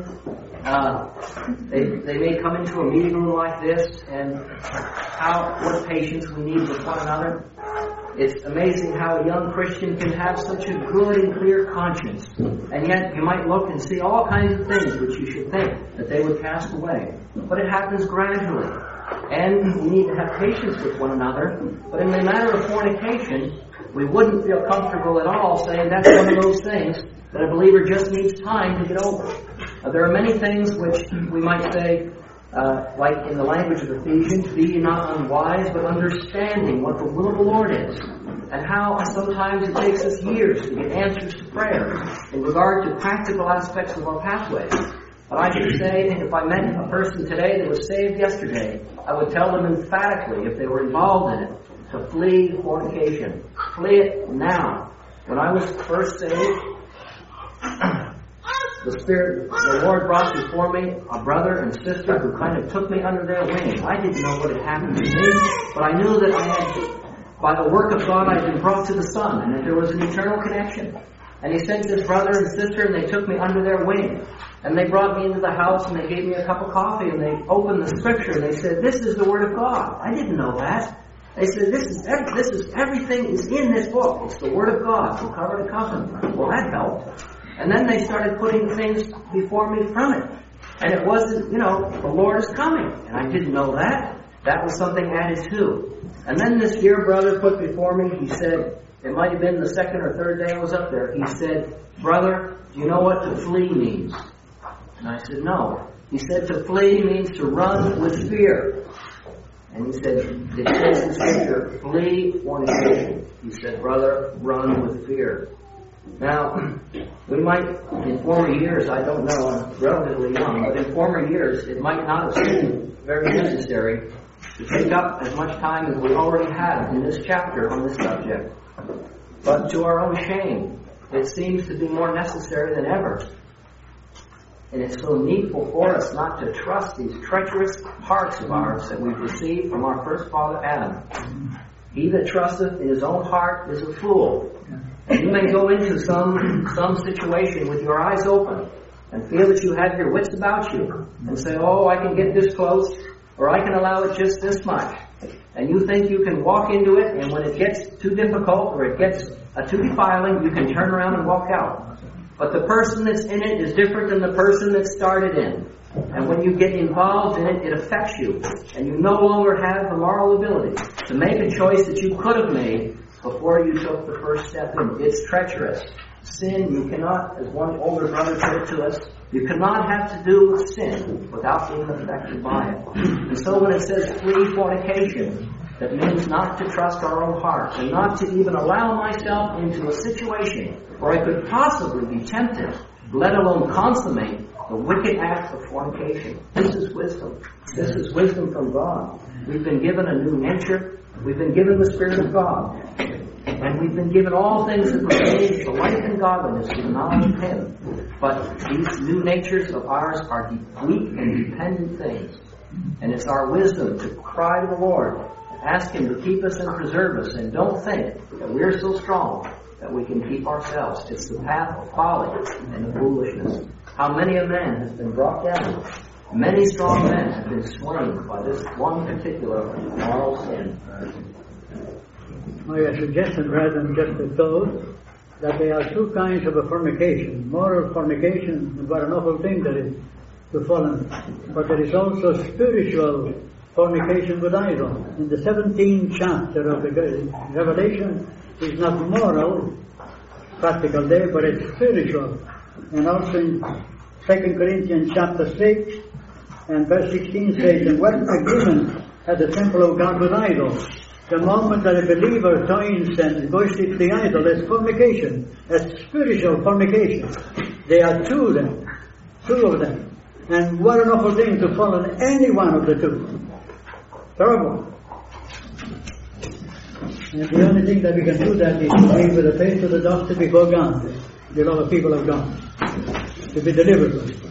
uh, they, they may come into a meeting room like this, and how what patience we need with one another. It's amazing how a young Christian can have such a good and clear conscience. And yet you might look and see all kinds of things which you should think that they would cast away. But it happens gradually. And we need to have patience with one another. But in the matter of fornication, we wouldn't feel comfortable at all saying that's one of those things that a believer just needs time to get over. Uh, there are many things which we might say, Uh, like in the language of Ephesians, be not unwise, but understanding what the will of the Lord is. And how sometimes it takes us years to get answers to prayer in regard to practical aspects of our pathways. But I should say, if I met a person today that was saved yesterday, I would tell them emphatically, if they were involved in it, to flee fornication. Flee it now. When I was first saved, The Spirit, the Lord brought before me a brother and sister who kind of took me under their wing. I didn't know what had happened to me, but I knew that I had, by the work of God, I had been brought to the Son, and that there was an eternal connection. And He sent this brother and sister, and they took me under their wing. And they brought me into the house, and they gave me a cup of coffee, and they opened the Scripture, and they said, "This is the Word of God." I didn't know that. They said, "This is every, this is everything is in this book. It's the Word of God from cover to cover." Well, that helped. And then they started putting things before me from it. And it wasn't, you know, the Lord is coming. And I didn't know that. That was something added too. And then this dear brother put before me, he said, it might have been the second or third day I was up there, he said, "Brother, do you know what to flee means?" And I said, "No." He said, "To flee means to run with fear." And he said, it says in Scripture, flee fornication. He said, brother, run with fear. Now, we might, in former years, I don't know, I'm relatively young, but in former years, it might not have seemed very necessary to take up as much time as we already have in this chapter on this subject. But to our own shame, it seems to be more necessary than ever. And it's so needful for us not to trust these treacherous hearts of ours that we've received from our first father Adam. He that trusteth in his own heart is a fool. And you may go into some some situation with your eyes open and feel that you have your wits about you and say, oh, I can get this close, or I can allow it just this much. And you think you can walk into it, and when it gets too difficult or it gets uh, too defiling, you can turn around and walk out. But the person that's in it is different than the person that started in. And when you get involved in it, it affects you. And you no longer have the moral ability to make a choice that you could have made before you took the first step in. It's treacherous. Sin, you cannot, as one older brother said to us, you cannot have to do with sin without being affected by it. And so when it says flee fornication, that means not to trust our own hearts and not to even allow myself into a situation where I could possibly be tempted, let alone consummate the wicked act of fornication. This is wisdom. This is wisdom from God. We've been given a new nature. We've been given the Spirit of God. And we've been given all things that pertain to life and godliness in the knowledge of Him. But these new natures of ours are weak and dependent things. And it's our wisdom to cry to the Lord, ask Him to keep us and preserve us, and don't think that we're so strong that we can keep ourselves. It's the path of folly and of foolishness. How many a man has been brought down. Many strong men have been slain by this one particular moral sin. My suggestion, rather than just a thought, that there are two kinds of a fornication. Moral fornication, and what an awful thing that is to fallen. But there is also spiritual fornication with idols. In the seventeenth chapter of the Revelation, it's not moral, practical there, but it's spiritual. And also in Second Corinthians chapter six and verse sixteen says, and what agreement had the temple of God with idols? The moment that a believer joins and worships the idol, that's fornication. That's spiritual fornication. There are two of them. Two of them. And what an awful thing to fall on any one of the two. Terrible. And the only thing that we can do that is to be with the faith of the doctor before God, the love of people of God, to be delivered from it.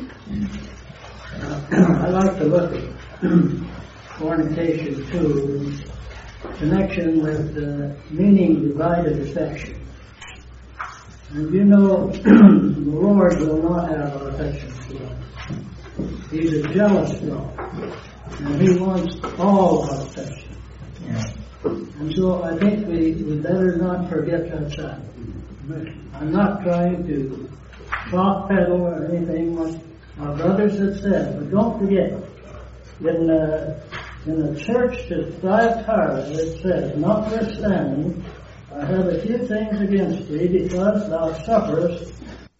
Uh, I like to look at fornication too, in connection with the meaning divided affection. And you know, the Lord will not have our affection for us. He's a jealous God, and He wants all our affection. Yeah. And so I think we, we better not forget that side. I'm not trying to soft pedal or anything like our brothers have said, but don't forget, in the, in the church to Thyatira it says, notwithstanding, I have a few things against thee, because thou sufferest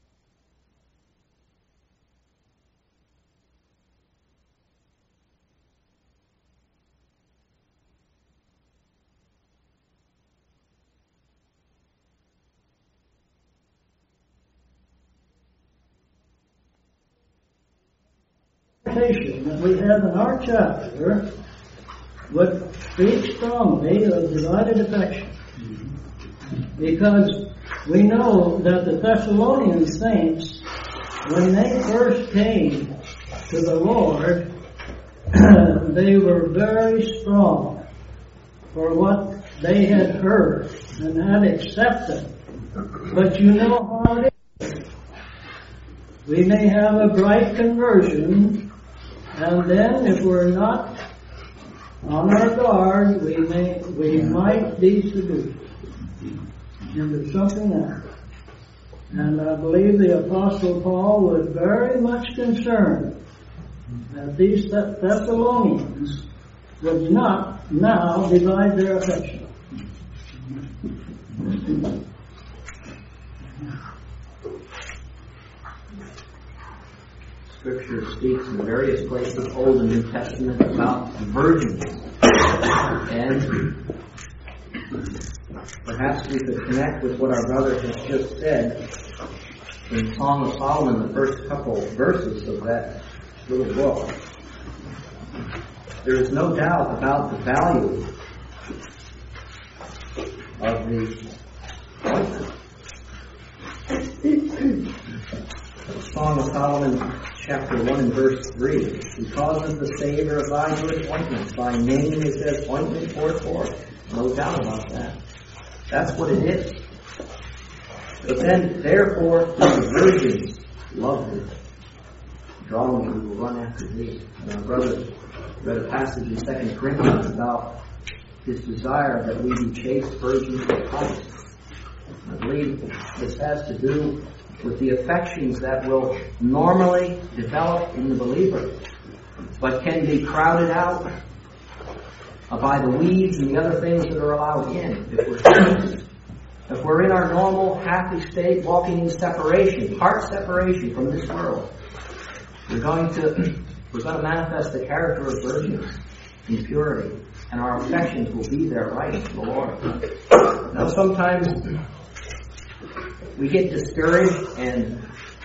that we have in our chapter would speak strongly of divided affection. Because we know that the Thessalonian saints, when they first came to the Lord, they were very strong for what they had heard and had accepted. But you know how it is. We may have a bright conversion, and then if we're not on our guard, we may we might be seduced into something else. And I believe the Apostle Paul was very much concerned that these Thessalonians would not now divide their affection. Scripture speaks in various places, Old and New Testament, about virgins. And perhaps we could connect with what our brother has just said in Song of Solomon, the first couple verses of that little book. There is no doubt about the value of the ointment. Song of Solomon, chapter one and verse three. Because of the savor of thy good ointment, thy name is as ointment poured forth. No doubt about that. That's what it is. But then, therefore, the virgins love thee. Draw me, we will run after thee. And our brother read a passage in Second Corinthians about his desire that we be chaste virgins of Christ. I believe this has to do with the affections that will normally develop in the believer, but can be crowded out by the weeds and the other things that are allowed in. If we're, if we're in our normal, happy state, walking in separation, heart separation from this world, we're going to we're going to manifest the character of virgins in purity, and our affections will be there right to the Lord. Now, sometimes we get discouraged, and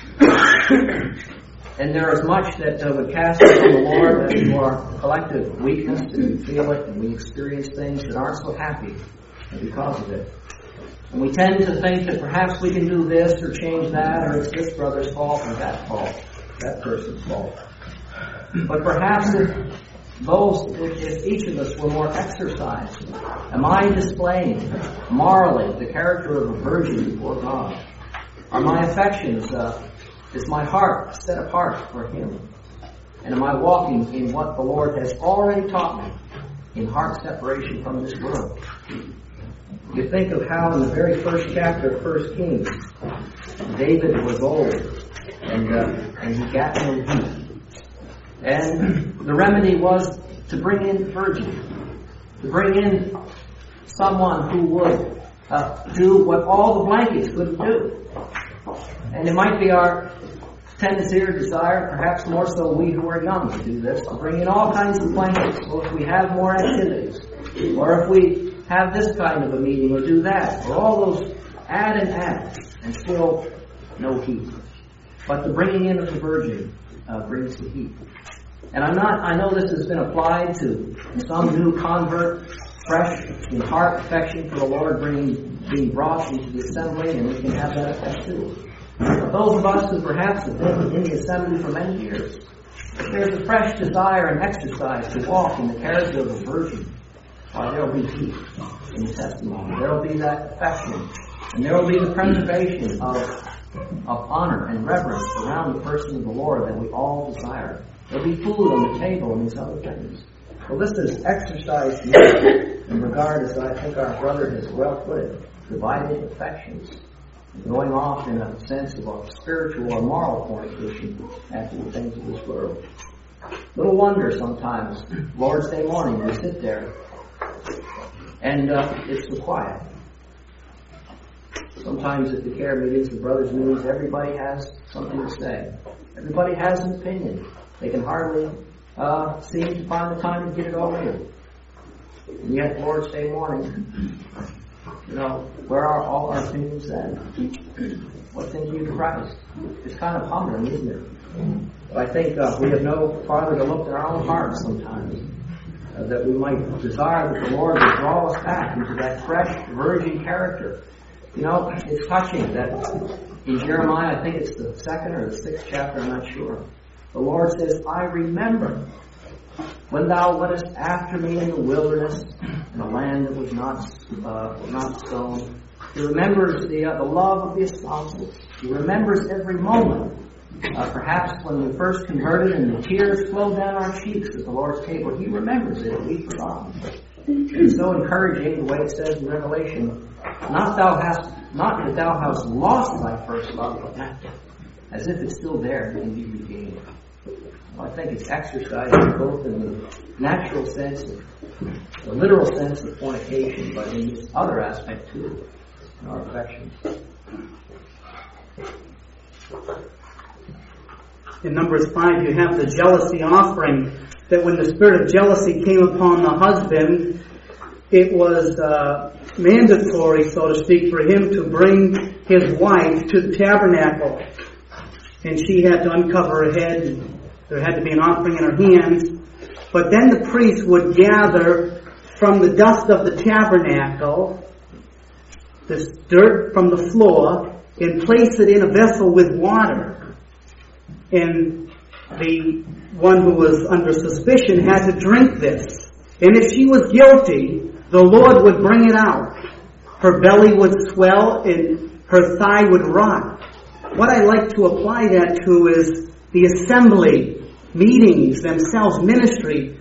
and there is much that uh, would cast us from the Lord as to our collective weakness, and we feel it, and we experience things that aren't so happy because of it. And we tend to think that perhaps we can do this or change that, or it's this brother's fault or that fault, that person's fault. But perhaps if those, if, if each of us were more exercised, am I displaying morally the character of a virgin before God? Are my affections, uh, is my heart set apart for Him? And am I walking in what the Lord has already taught me in heart separation from this world? You think of how in the very first chapter of First Kings, David was old and uh, and he got no heat. And the remedy was to bring in virgin, to bring in someone who would uh, do what all the blankets couldn't do. And it might be our tendency or desire, perhaps more so we who are young, to do this, to bring in all kinds of blankets. So if we have more activities, or if we have this kind of a meeting, or do that, or all those add and add, and still no heat. But the bringing in of the virgin uh, brings the heat. And I'm not, I know this has been applied to some new convert, fresh in heart affection for the Lord, bringing, being brought into the assembly, and we can have that effect too. But those of us who perhaps have been in the assembly for many years, there's a fresh desire and exercise to walk in the character of a virgin. Why, there will be heat in the testimony. There will be that affection. And there will be the preservation of, of honor and reverence around the person of the Lord that we all desire. There will be food on the table and these other things. Well, this is exercise in regard, as I think our brother has well put it, divided affections. Going off in a sense of a spiritual or moral fornication after the things of this world. Little wonder sometimes, Lord's Day morning, we sit there and uh, it's so quiet. Sometimes at the care meetings, the brothers' meetings, everybody has something to say. Everybody has an opinion. They can hardly uh, seem to find the time to get it all in. And yet, Lord's Day morning, you know, where are all our opinions then? What things you to Christ? It's kind of humbling, isn't it? But I think uh, we have no farther to look in our own hearts sometimes. Uh, that we might desire that the Lord would draw us back into that fresh virgin character. You know, it's touching that in Jeremiah, I think it's the second or the sixth chapter, I'm not sure. The Lord says, I remember when thou wentest after me in the wilderness, in a land that was not uh, not sown. He remembers the uh, the love of the espousals. He remembers every moment. Uh, perhaps when we first converted and the tears flowed down our cheeks at the Lord's table, He remembers it and we forgot. It's so encouraging the way it says in Revelation, not thou hast not that thou hast lost thy first love, but not as if it's still there and can be regained. Well, I think it's exercised both in the natural sense, the literal sense of fornication, but in this other aspect too, in our affections. in Numbers five, you have the jealousy offering, that when the spirit of jealousy came upon the husband, it was uh, mandatory, so to speak, for him to bring his wife to the tabernacle. And she had to uncover her head, and there had to be an offering in her hands. But then the priest would gather from the dust of the tabernacle this dirt from the floor and place it in a vessel with water. And the one who was under suspicion had to drink this. And if she was guilty, the Lord would bring it out. Her belly would swell and her thigh would rot. What I like to apply that to is the assembly, meetings themselves, ministry.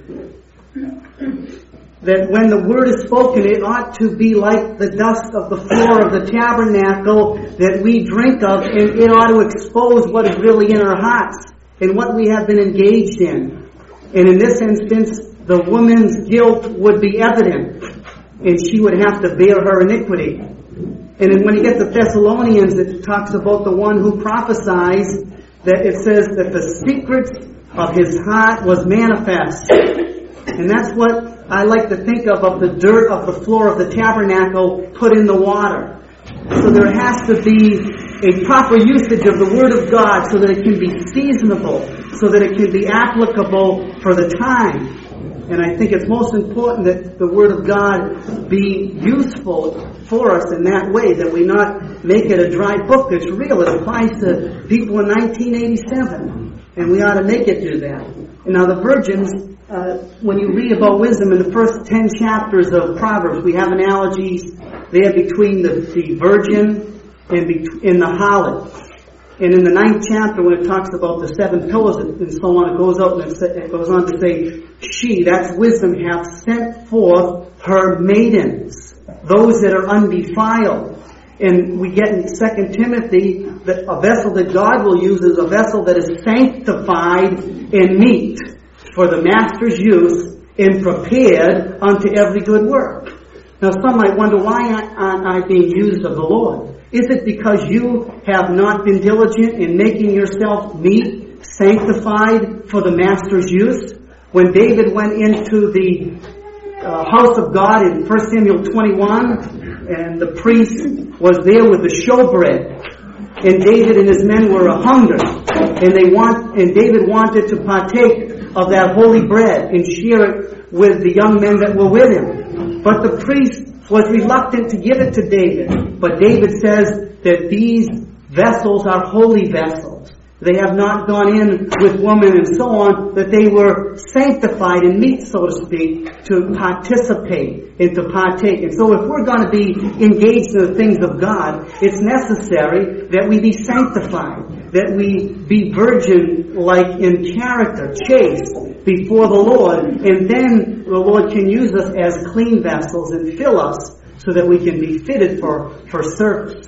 That when the word is spoken, it ought to be like the dust of the floor of the tabernacle that we drink of, and it ought to expose what is really in our hearts and what we have been engaged in. And in this instance, the woman's guilt would be evident, and she would have to bear her iniquity. And then when you get to Thessalonians, it talks about the one who prophesies, that it says that the secrets of his heart was manifest. And that's what I like to think of, of the dirt of the floor of the tabernacle put in the water. So there has to be a proper usage of the Word of God so that it can be seasonable, so that it can be applicable for the time. And I think it's most important that the Word of God be useful for us in that way, that we not make it a dry book. It's real. It applies to people in nineteen eighty-seven. And we ought to make it do that. And now the virgins, uh, when you read about wisdom in the first ten chapters of Proverbs, we have analogies there between the, the virgin and, be, and the harlot. And in the ninth chapter, when it talks about the seven pillars and so on, it goes out and it goes on to say, she, that's wisdom, hath sent forth her maidens, those that are undefiled. And we get in Second Timothy that a vessel that God will use is a vessel that is sanctified and meet for the master's use and prepared unto every good work. Now some might wonder, why aren't I being used of the Lord? Is it because you have not been diligent in making yourself meet, sanctified for the master's use? When David went into the uh, house of God in First Samuel twenty-one, and the priest was there with the showbread, and David and his men were a hunger, and they want, and David wanted to partake of that holy bread and share it with the young men that were with him. But the priest was reluctant to give it to David. But David says that these vessels are holy vessels. They have not gone in with women and so on, that they were sanctified and meet, so to speak, to participate and to partake. And so if we're going to be engaged in the things of God, it's necessary that we be sanctified, that we be virgin-like in character, chaste before the Lord, and then the Lord can use us as clean vessels and fill us so that we can be fitted for, for service.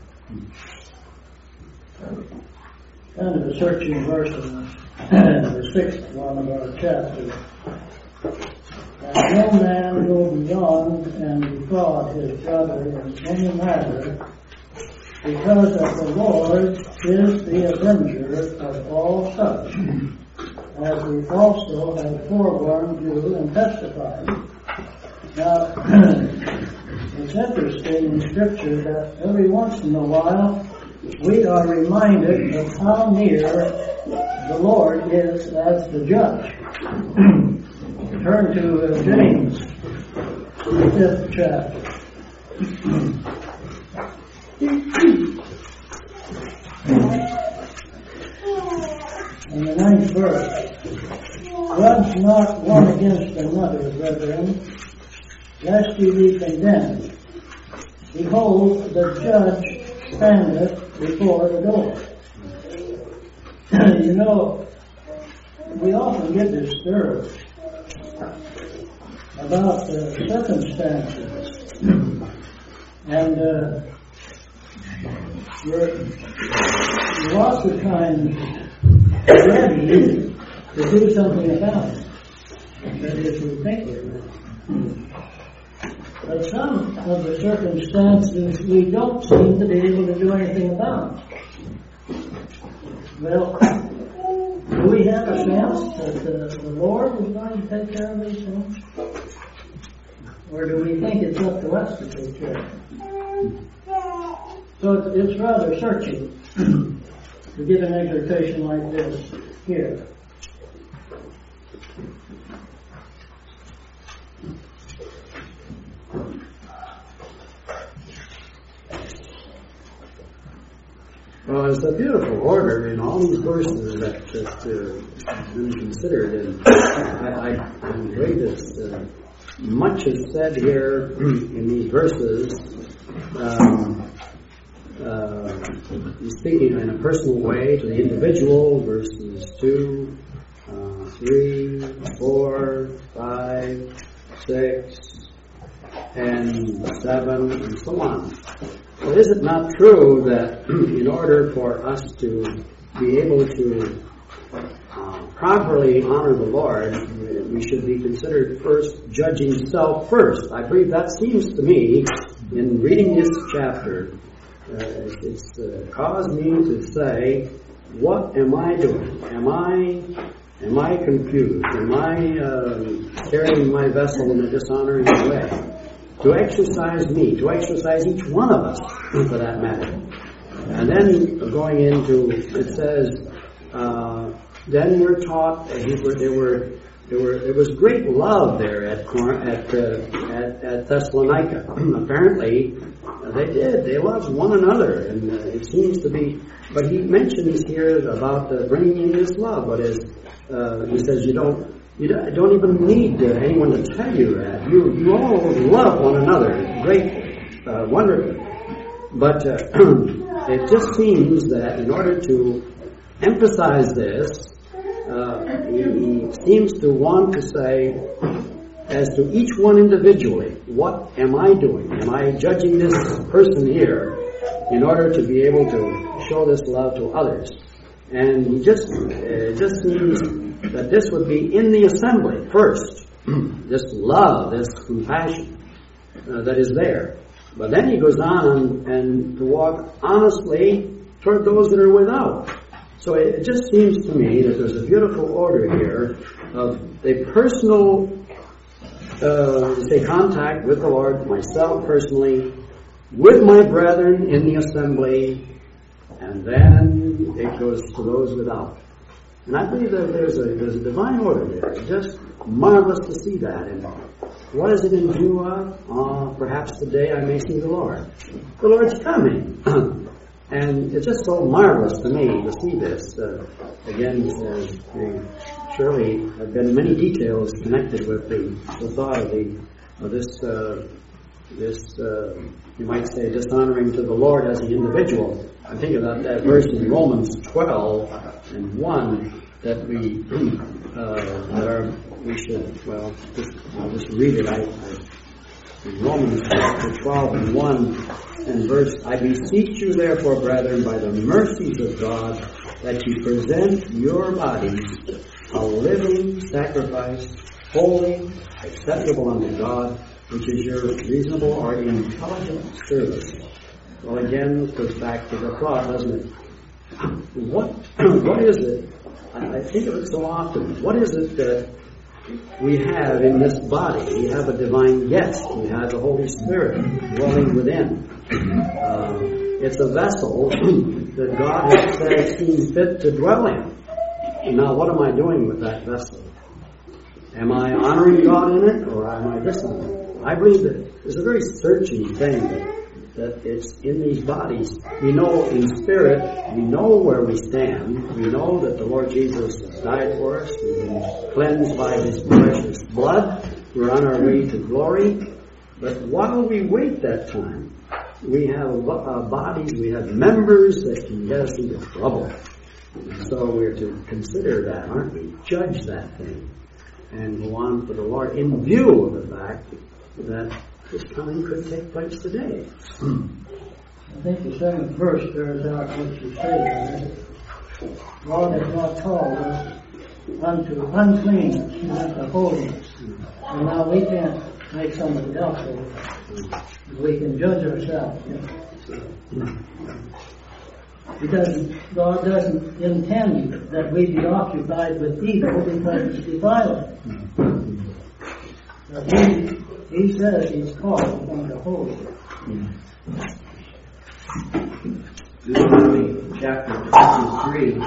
Kind of a searching verse in the sixth one of our chapter. And no man go beyond and defraud his brother in any matter, because that the Lord is the avenger of all such, as we also have forewarned you and testified. Now, it's interesting in Scripture that every once in a while we are reminded of how near the Lord is as the judge. Turn to uh, James, the fifth chapter. In the ninth verse, grudge not one against another, brethren, lest ye be condemned. Behold, the judge standeth before the door. You know, we often get disturbed about the circumstances, and uh, we're lots of times ready to do something about it. That is, we think we're. But some of the circumstances we don't seem to be able to do anything about. Well, Do we have a sense that the, the Lord is going to take care of these things? Or do we think it's up to us to take care of them? So it's, it's rather searching to give an exhortation like this here. Well, it's a beautiful order in all these verses that, that uh, have been considered, and I, I, I agree that uh, much is said here in these verses. Um, uh, he's speaking in a personal way to the individual, verses two, uh, three, four, five, six, and seven, and so on. But is it not true that in order for us to be able to uh, properly honor the Lord, we should be considered first judging self first? I believe that seems to me, in reading this chapter, uh, it's uh, caused me to say, what am I doing? Am I am I confused? Am I uh, carrying my vessel in a dishonoring way? To exercise me, to exercise each one of us, for that matter. And then going into, it says, uh, then we're taught, uh, there were, there were, there were, there was great love there at at uh, at, at Thessalonica. Apparently, uh, they did. They loved one another, and uh, it seems to be. But he mentions here about uh, bringing in this love. But as uh, he says, you don't. You don't even need uh, anyone to tell you that. You, you all love one another. It's great, uh, wonderful. But uh, it just seems that in order to emphasize this, uh, he, he seems to want to say, as to each one individually, what am I doing? Am I judging this person here in order to be able to show this love to others? And he just, uh, it just seems that this would be in the assembly first, this love, this compassion uh, that is there. But then he goes on and to walk honestly toward those that are without. So it just seems to me that there's a beautiful order here of a personal, uh, say, contact with the Lord, myself personally, with my brethren in the assembly, and then it goes to those without. And I believe that there's a, there's a divine order there. It's just marvelous to see that. And what is it in view of? Uh, perhaps today I may see the Lord. The Lord's coming. And it's just so marvelous to me to see this. Uh, again, uh, there surely have been many details connected with the, the thought of, the, of this, uh, this uh, you might say, dishonoring to the Lord as an individual. I think of that, that verse in Romans twelve and one that we uh, that are we should well just, I'll just read it. I, I, in Romans twelve and one and verse, I beseech you therefore, brethren, by the mercies of God, that you present your bodies a living sacrifice, holy, acceptable unto God, which is your reasonable or intelligent service. Well, again, it goes back to the thought, doesn't it? What, what is it? I, I think of it so often. What is it that we have in this body? We have a divine guest. We have the Holy Spirit dwelling within. Uh, it's a vessel that God has said seems fit to dwell in. Now, what am I doing with that vessel? Am I honoring God in it, or am I dishonoring it? I believe that it's a very searching thing that that it's in these bodies. We know in spirit, we know where we stand. We know that the Lord Jesus has died for us. We've been cleansed by His precious blood. We're on our way to glory. But while we wait that time, we have uh, bodies, we have members that can get us into trouble. And so we're to consider that, aren't we? Judge that thing. And go on for the Lord in view of the fact that this coming could take place today. I think the second verse bears out what you say. God has not called us unto uncleanness, but unto holiness. And now we can't make somebody else holy. We can judge ourselves. You know. He doesn't, God doesn't intend that we be occupied with evil because it's defiling. But he, he says he's called upon the holy. Deuteronomy chapter twenty-three.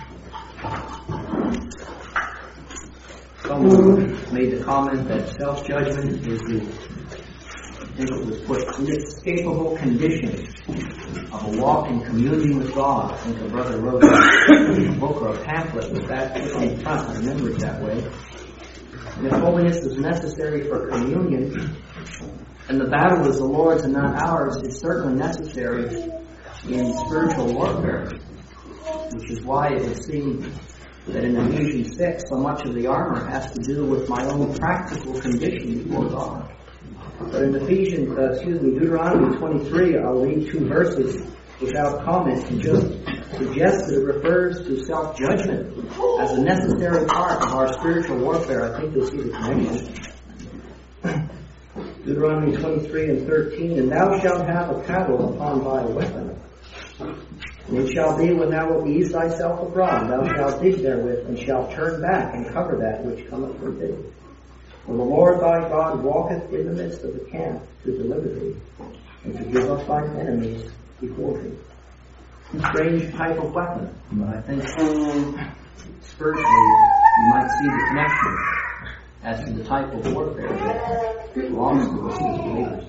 Someone made the comment that self-judgment is the, I think it was put, inescapable condition of a walk in communion with God. I think a brother wrote a book or a pamphlet with that in front. I remember it that way. And if holiness is necessary for communion, and the battle is the Lord's and not ours, it's certainly necessary in spiritual warfare, which is why it would seem that in Ephesians six, so much of the armor has to do with my own practical condition before God. But in Ephesians, uh, excuse me, Deuteronomy twenty-three, I'll read two verses without comment and just suggest that it refers to self-judgment as a necessary part of our spiritual warfare. I think you'll see the connection. Deuteronomy twenty-three and thirteen, and thou shalt have a paddle upon thy weapon. And it shall be when thou wilt ease thyself abroad, thou shalt dig therewith, and shalt turn back and cover that which cometh from thee. For the Lord thy God walketh in the midst of the camp to deliver thee, and to give up thine enemies before thee. A strange type of weapon, but I think spiritually you might see the connection as to the type of warfare that belongs to us as believers.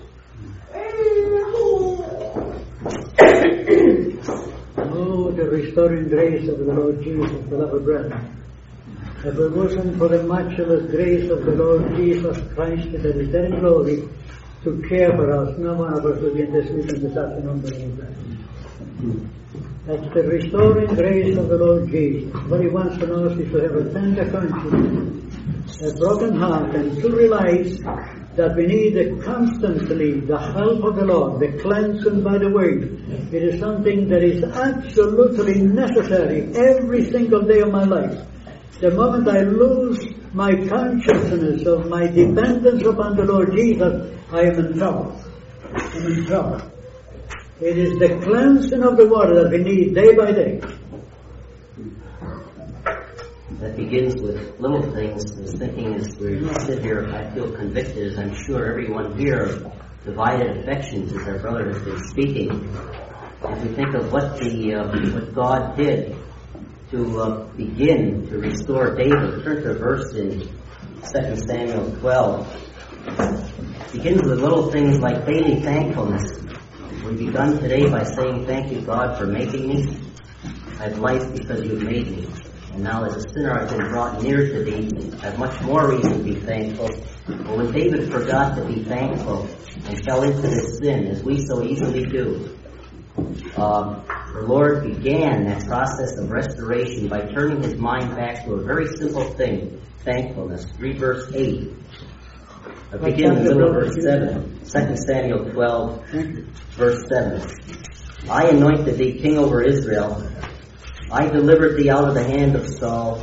Oh, the restoring grace of the Lord Jesus, beloved brethren. If it wasn't for the matchless grace of the Lord Jesus Christ that is there in glory to care for us, no one of us would be in this week and this afternoon, beloved brethren. That's the restoring grace of the Lord Jesus. What he wants to know is to have a tender conscience, a broken heart, and to realize that we need constantly the help of the Lord, the cleansing by the Word. It is something that is absolutely necessary every single day of my life. The moment I lose my consciousness of my dependence upon the Lord Jesus, I am in trouble. I'm in trouble. It is the cleansing of the water that we need day by day. That begins with little things. I was thinking as we sit here, I feel convicted, as I'm sure everyone here, of divided affections, as our brother has been speaking. If we think of what the uh, what God did to uh, begin to restore David, turn to a verse in Second Samuel twelve. It begins with little things like daily thankfulness. We begun today by saying, "Thank you, God, for making me. I have life because you've made me. And now as a sinner I've been brought near to thee. I have much more reason to be thankful." But when David forgot to be thankful and fell into this sin, as we so easily do, uh, the Lord began that process of restoration by turning his mind back to a very simple thing, thankfulness. Read verse eight. I begin in the middle of verse seven. Second Samuel twelve, verse seven. I anointed thee king over Israel. I delivered thee out of the hand of Saul.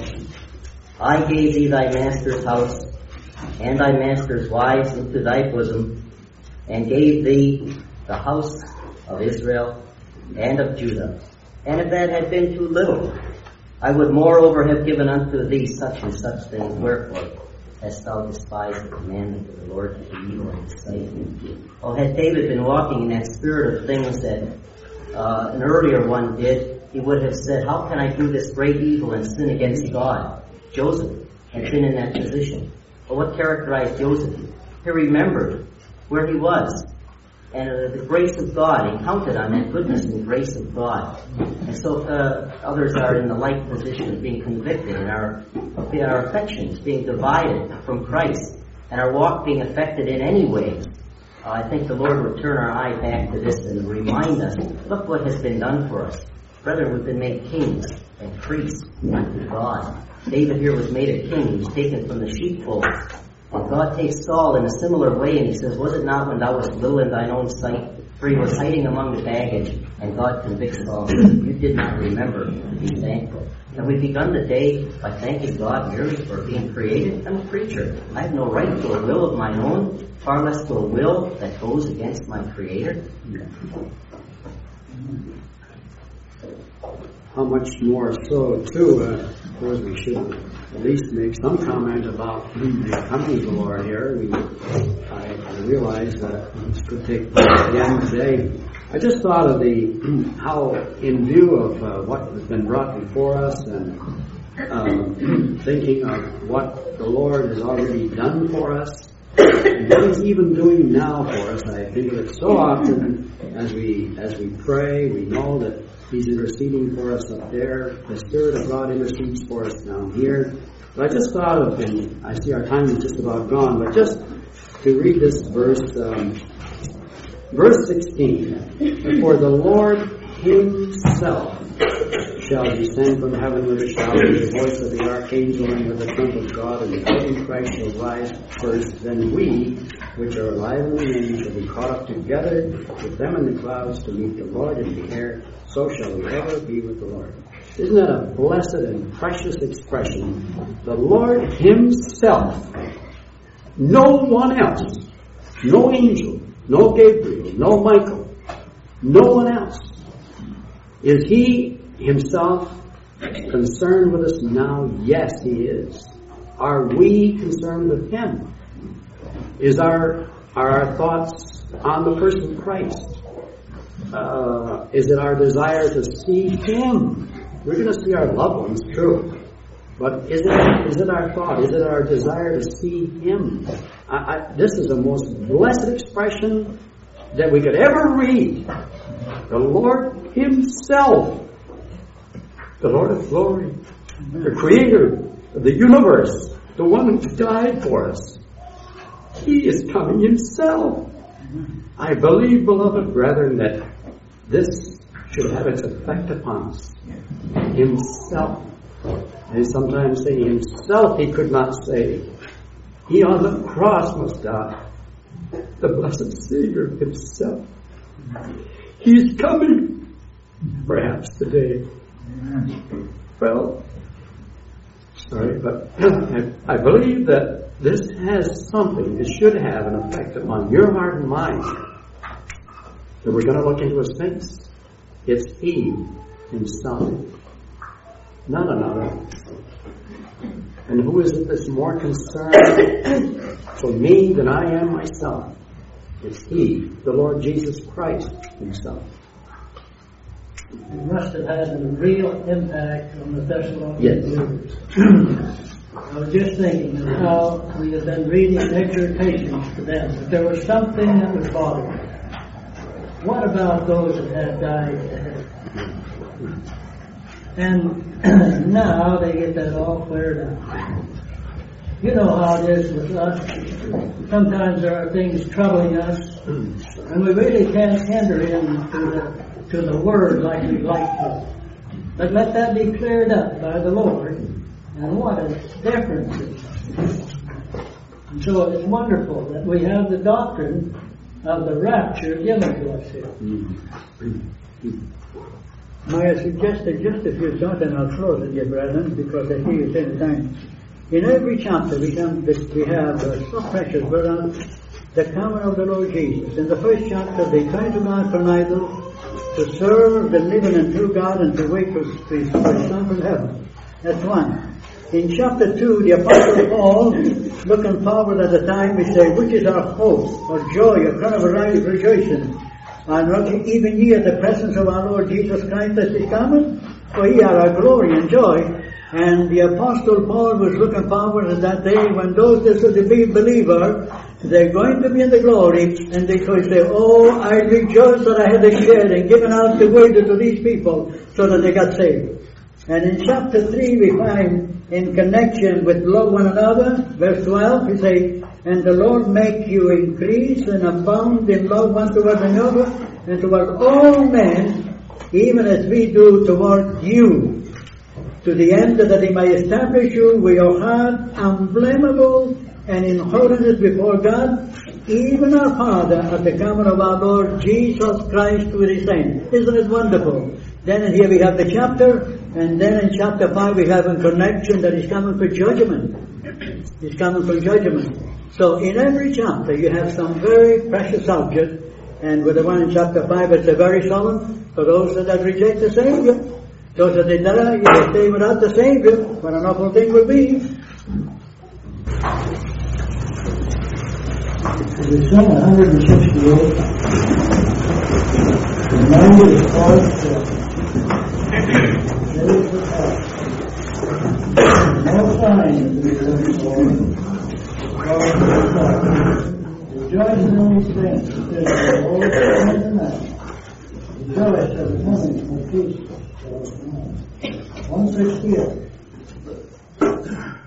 I gave thee thy master's house and thy master's wives into thy bosom, and gave thee the house of Israel and of Judah. And if that had been too little, I would moreover have given unto thee such and such things. Wherefore hast thou despised the commandment of the Lord to do evil in his sight? Oh, had David been walking in that spirit of things that uh, an earlier one did, he would have said, how can I do this great evil and sin against God? Joseph had been in that position. But what characterized Joseph? He remembered where he was. And uh, the grace of God, he counted on that goodness and grace of God. And so uh, others are in the like position of being convicted and our, our affections being divided from Christ and our walk being affected in any way. Uh, I think the Lord would turn our eye back to this and remind us, look what has been done for us. Brethren, we've been made kings and priests unto God. David here was made a king. He was taken from the sheepfold. And God takes Saul in a similar way, and he says, was it not when thou wast little in thine own sight? For he was hiding among the baggage, and God convicts Saul. You did not remember to be thankful. Have we begun the day by thanking God merely for being created? I'm a creature. I have no right to a will of my own, far less to a will that goes against my Creator. how much more so, too, uh, I suppose we should at least make some comment about the company of the Lord here. We, I, I realize that this could take the end today. I just thought of the how, in view of uh, what has been brought before us, and um, thinking of what the Lord has already done for us, and what He's even doing now for us. I think of it so often as we as we pray. We know that He's interceding for us up there. The Spirit of God intercedes for us down here. But I just thought of, and I see our time is just about gone, but just to read this verse, um, verse sixteen. For the Lord Himself shall descend from heaven with a shout, with the voice of the archangel, and with the trump of God, and the dead in Christ shall rise first. Then we, which are alive and remain, shall be caught up together with them in the clouds to meet the Lord in the air. So shall we ever be with the Lord. Isn't that a blessed and precious expression? The Lord Himself, no one else, no angel, no Gabriel, no Michael, no one else. Is He Himself concerned with us now? Yes, He is. Are we concerned with Him? Is our, are our thoughts on the person of Christ? Uh, is it our desire to see Him? We're going to see our loved ones, true. But is it, is it our thought? Is it our desire to see Him? I, I, this is the most blessed expression that we could ever read. The Lord Himself, the Lord of glory, the Creator of the universe, the one who died for us. He is coming Himself. I believe, beloved brethren, that this should have its effect upon us. Himself. They sometimes say Himself He could not save. He on the cross must die. The blessed Savior Himself. He's coming. Perhaps today. Well, sorry, but I, I believe that this has something, it should have an effect upon your heart and mind. So we're going to look into His face. It's He Himself, not another. And who is it that's more concerned for me than I am myself? It's He, the Lord Jesus Christ Himself. It must have had a real impact on the Thessalonian Yes. believers. I was just thinking of how we have been reading exhortations to them, but there was something that was bothering them. What about those that had died ahead? And now they get that all cleared up. You know how it is with us. Sometimes there are things troubling us, and we really can't enter into the to the Word like we'd like to. But let that be cleared up by the Lord, and what a difference it is. And so it's wonderful that we have the doctrine of the rapture given to us here. May I suggest just a few thoughts, and I'll close it, dear brethren, because I see you say the time. In every chapter we, come, we have uh, so precious, brother, the coming of the Lord Jesus. In the first chapter, they try to God from idols, to serve the living and true God, and to wait for His Son from heaven. That's one. In chapter two, the Apostle Paul, looking forward at the time, we say, which is our hope, our joy, our crown of rejoicing. And not even ye at the presence of our Lord Jesus Christ as He cometh, for ye are our glory and joy. And the Apostle Paul was looking forward to that day when those that should be believer, they're going to be in the glory, and they could say, oh, I rejoice that I had to share and given out the word to these people so that they got saved. And in chapter three we find, in connection with love one another, verse twelve, we say, and the Lord make you increase and abound in love one toward another, and toward all men, even as we do toward you, to the end that He may establish you with your heart unblameable and in holiness before God, even our Father, at the coming of our Lord Jesus Christ with His saints. Isn't it wonderful? Then in here we have the chapter, and then in chapter five we have a connection that He's coming for judgment. He's coming for judgment. So in every chapter you have some very precious subject, and with the one in chapter five it's a very solemn, for those that reject the Savior. Those that did not, you know, stay without the Savior, what an awful thing would be. The Psalm one hundred sixty-eight, the ninety is called there is the past. No sign to be looking for. Rejoice in these things, because the Lord is the night. Rejoice at the coming of peace. one sixty-eight.